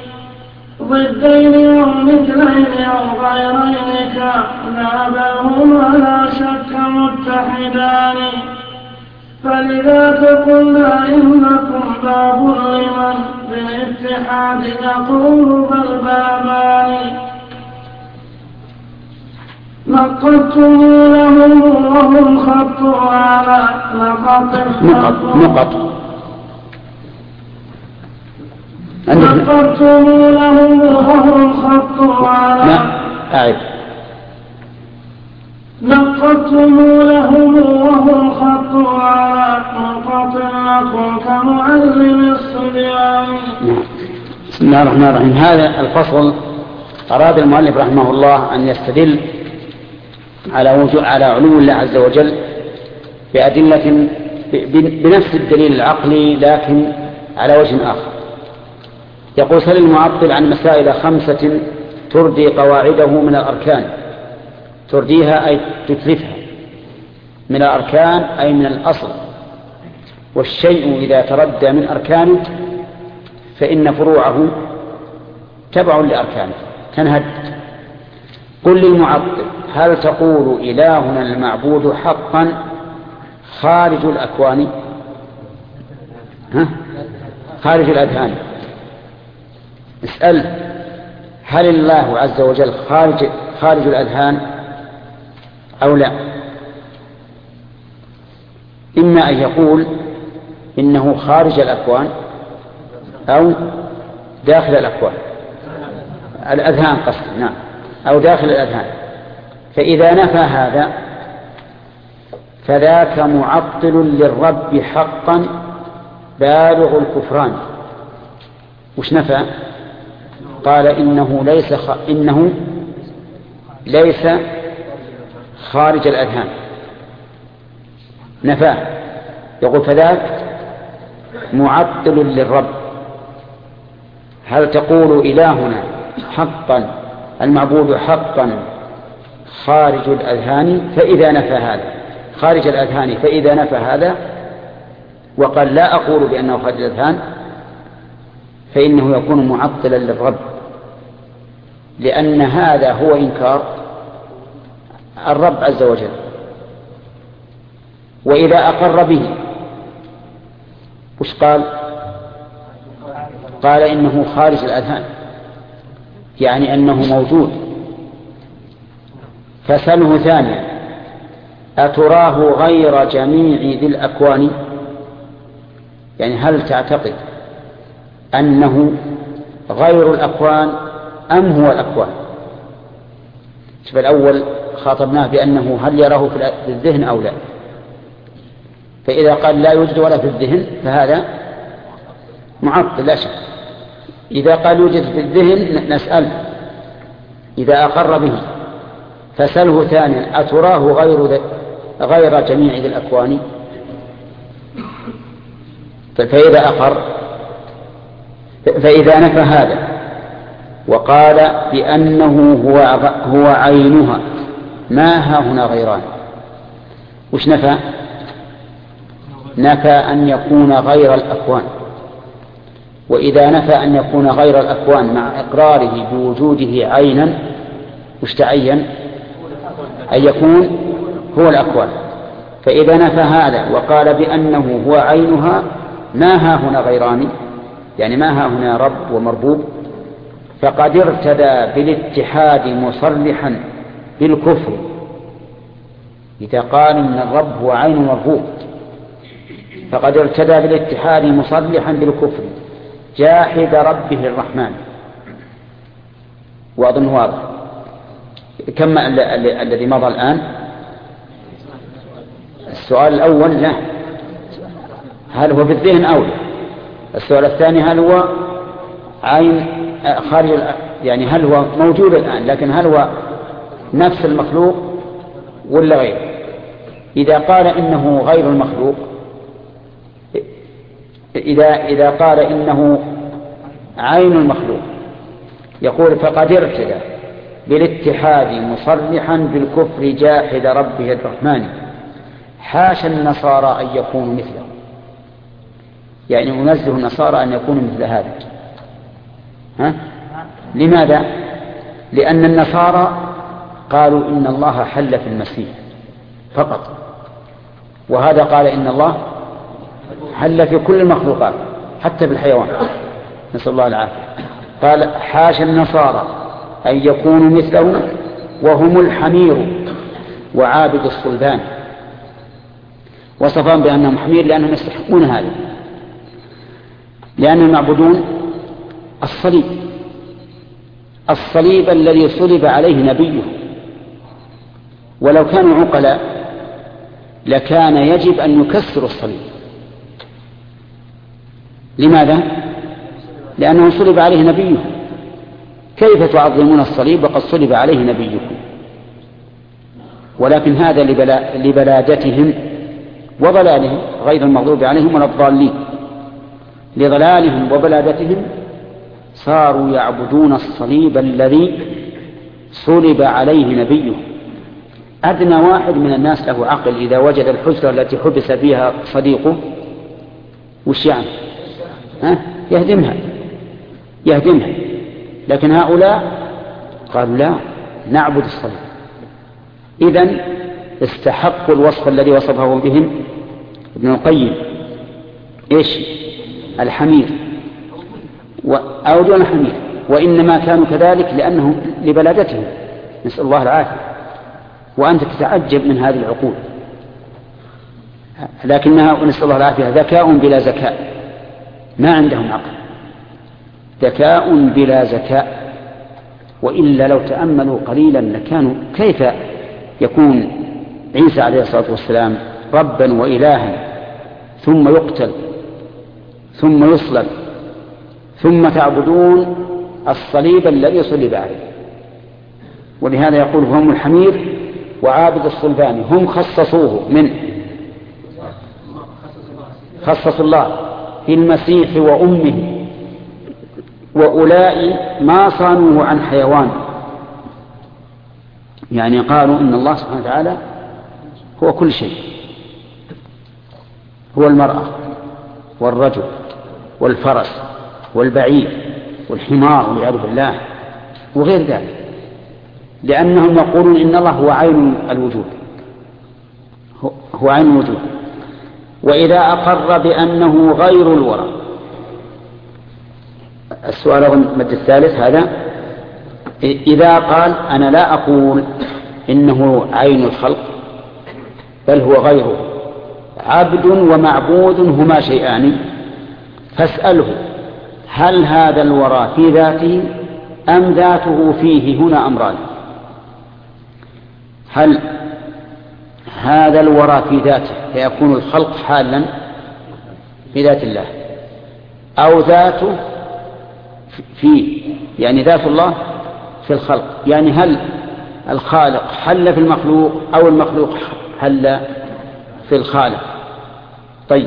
ضدين أو مثلين أو غيرين كان بل هما لا شك متحدان. فلذا قلنا إنكم باب لمن بالاتحاد نقول بل بابان نقضتم لهم وهم خطوا على نقط نقط نقط نقضتم لهم وهم خطوا على أعد نقضتم لهم وهم خطوا على نقط لكم كمعلم الصبيان. بسم الله الرحمن الرحيم. هذا الفصل أراد المؤلف رحمه الله أن يستدل على وجود على علو الله عز وجل بأدلة بنفس الدليل العقلي لكن على وجه آخر. يقول سل المعطل عن مسائل خمسة تردي قواعده من الأركان. ترديها أي تتلفها من الأركان أي من الأصل، والشيء إذا تردى من أركانه فإن فروعه تبع لأركانه تنهد. قل للمعطل هل تقول إلهنا المعبود حقا خارج الأكوان؟ ها؟ خارج الأذهان. اسأل هل الله عز وجل خارج, خارج الأذهان أو لا؟ إما أن يقول إنه خارج الأكوان أو داخل الأكوان الأذهان قصد نعم أو داخل الأذهان. فإذا نفى هذا فذاك معطل للرب حقا بالغ الكفران. وش نفى؟ قال إنه ليس خ... إنه ليس خارج الأذهان نفاه. يقول فذاك معطل للرب. هل تقول إلهنا حقا المعبود حقا خارج الأذهان؟ فإذا نفى هذا خارج الأذهان فإذا نفى هذا وقال لا أقول بأنه خارج الأذهان فإنه يكون معطلا للرب، لأن هذا هو إنكار الرب عز وجل. وإذا أقر به وش قال؟ قال إنه خارج الأذهان يعني أنه موجود. فسأله ثانيا أتراه غير جميع ذي الأكوان؟ يعني هل تعتقد أنه غير الأكوان أم هو الأكوان؟ شوف الأول خاطبناه بأنه هل يراه في الذهن أو لا، فإذا قال لا يوجد ولا في الذهن فهذا معطل لا شك. إذا قال يوجد في الذهن نسأل إذا أقر به. فسأله ثانيا أتراه غير غير جميع ذي الأكوان؟ فإذا أقر فإذا نفى هذا وقال بأنه هو هو عينها ما ها هنا غيران. وش نفى؟ نفى أن يكون غير الأكوان. وإذا نفى أن يكون غير الأكوان مع إقراره بوجوده عينا وش تعين؟ أن يكون هو الأكوان. فإذا نفى هذا وقال بأنه هو عينها ما ها هنا غيران يعني ما ها هنا رب ومربوب فقد ارتدى بالاتحاد مصرحا بالكفر. إذا قال إن الرب هو عين مربوب فقد ارتدى بالاتحاد مصرحا بالكفر جاحد ربه الرحمن. وأظن واضح. كم الذي مضى الآن؟ السؤال الأول لا هل هو في الذهن أو لا. السؤال الثاني هل هو عين خارج يعني هل هو موجود الآن لكن هل هو نفس المخلوق ولا غيره. إذا قال إنه غير المخلوق إذا إذا قال إنه عين المخلوق يقول فقد ارتدى بالاتحاد مصرحا بالكفر جاحد ربه الرحمن حاشا النصارى أن يكونوا مثله. يعني ينزه النصارى أن يكونوا مثل هذا. ها؟ لماذا؟ لأن النصارى قالوا إن الله حل في المسيح فقط، وهذا قال إن الله حل في كل المخلوقات حتى في الحيوان، نسأل الله العافية. قال حاشا النصارى أن يكونوا مثله وهم الحمير وعابد الصلبان، وصفهم بأنهم حمير لأنهم يستحقون هذا، لأنهم يعبدون الصليب، الصليب الذي صلب عليه نبيه. ولو كانوا عقلاء لكان يجب أن يكسروا الصليب. لماذا؟ لأنه صلب عليه نبيه. كيف تعظمون الصليب وقد صلب عليه نبيكم؟ ولكن هذا لبلا لبلادتهم وضلالهم، غير المغضوب عليهم ولا الضالين، لضلالهم وبلادتهم صاروا يعبدون الصليب الذي صلب عليه نبيه. أدنى واحد من الناس له عقل إذا وجد الحجرة التي حبس فيها صديقه وش يعني؟ ها؟ يهدمها يهدمها لكن هؤلاء قالوا لا، نعبد الصليب. إذن استحقوا الوصف الذي وصفه بهم ابن القيم، إيش؟ الحمير أو دون الحمير، وإنما كانوا كذلك لأنهم لبلادتهم، نسأل الله العافية. وأنت تتعجب من هذه العقول، لكنها ونسأل الله العافية ذكاء بلا ذكاء، ما عندهم عقل، ذكاء بلا ذكاء. وإلا لو تأملوا قليلا لكانوا كيف يكون عيسى عليه الصلاة والسلام ربا وإلها ثم يقتل ثم يصلب ثم تعبدون الصليب الذي صلب عليه. ولهذا يقول هم الحمير وعابد الصلبان، هم خصصوه من خصص الله في المسيح وأمه، وأولئك ما صانوه عن حيوان، يعني قالوا إن الله سبحانه وتعالى هو كل شيء، هو المرأة والرجل والفرس والبعير والحمار والعياذ بالله وغير ذلك، لأنهم يقولون إن الله هو عين الوجود، هو عين الوجود. وإذا أقر بأنه غير الورى، السؤال المد الثالث هذا، إذا قال أنا لا أقول إنه عين الخلق بل هو غيره، عبد ومعبود هما شيئان، فاسأله هل هذا الورى في ذاته أم ذاته فيه؟ هنا أمران، هل هذا الورى في ذاته فيكون الخلق حالا في ذات الله، أو ذاته فيه يعني ذات الله في الخلق، يعني هل الخالق حل في المخلوق أو المخلوق حل في الخالق. طيب،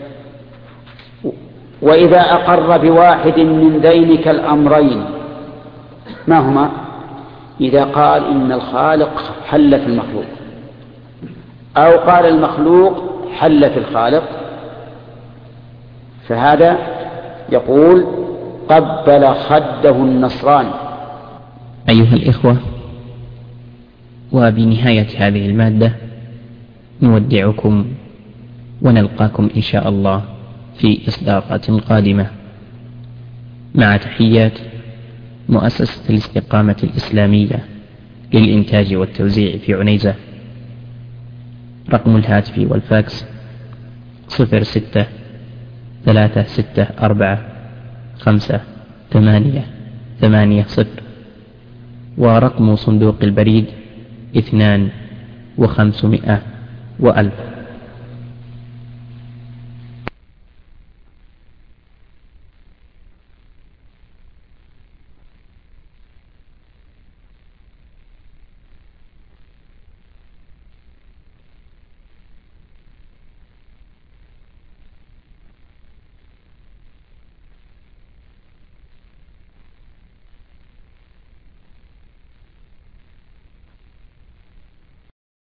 وإذا أقر بواحد من ذينك الأمرين ما هما؟ إذا قال إن الخالق حل في المخلوق أو قال المخلوق حل في الخالق، فهذا يقول قبل خده النصراني. أيها الإخوة، وبنهاية هذه المادة نودعكم ونلقاكم إن شاء الله في إصدارات قادمة، مع تحيات مؤسسة الاستقامة الإسلامية للإنتاج والتوزيع في عنيزة. رقم الهاتف والفاكس صفر ستة ثلاثة ستة أربعة خمسة ثمانية ثمانية صفر، ورقم صندوق البريد اثنان وخمسمائة وألف.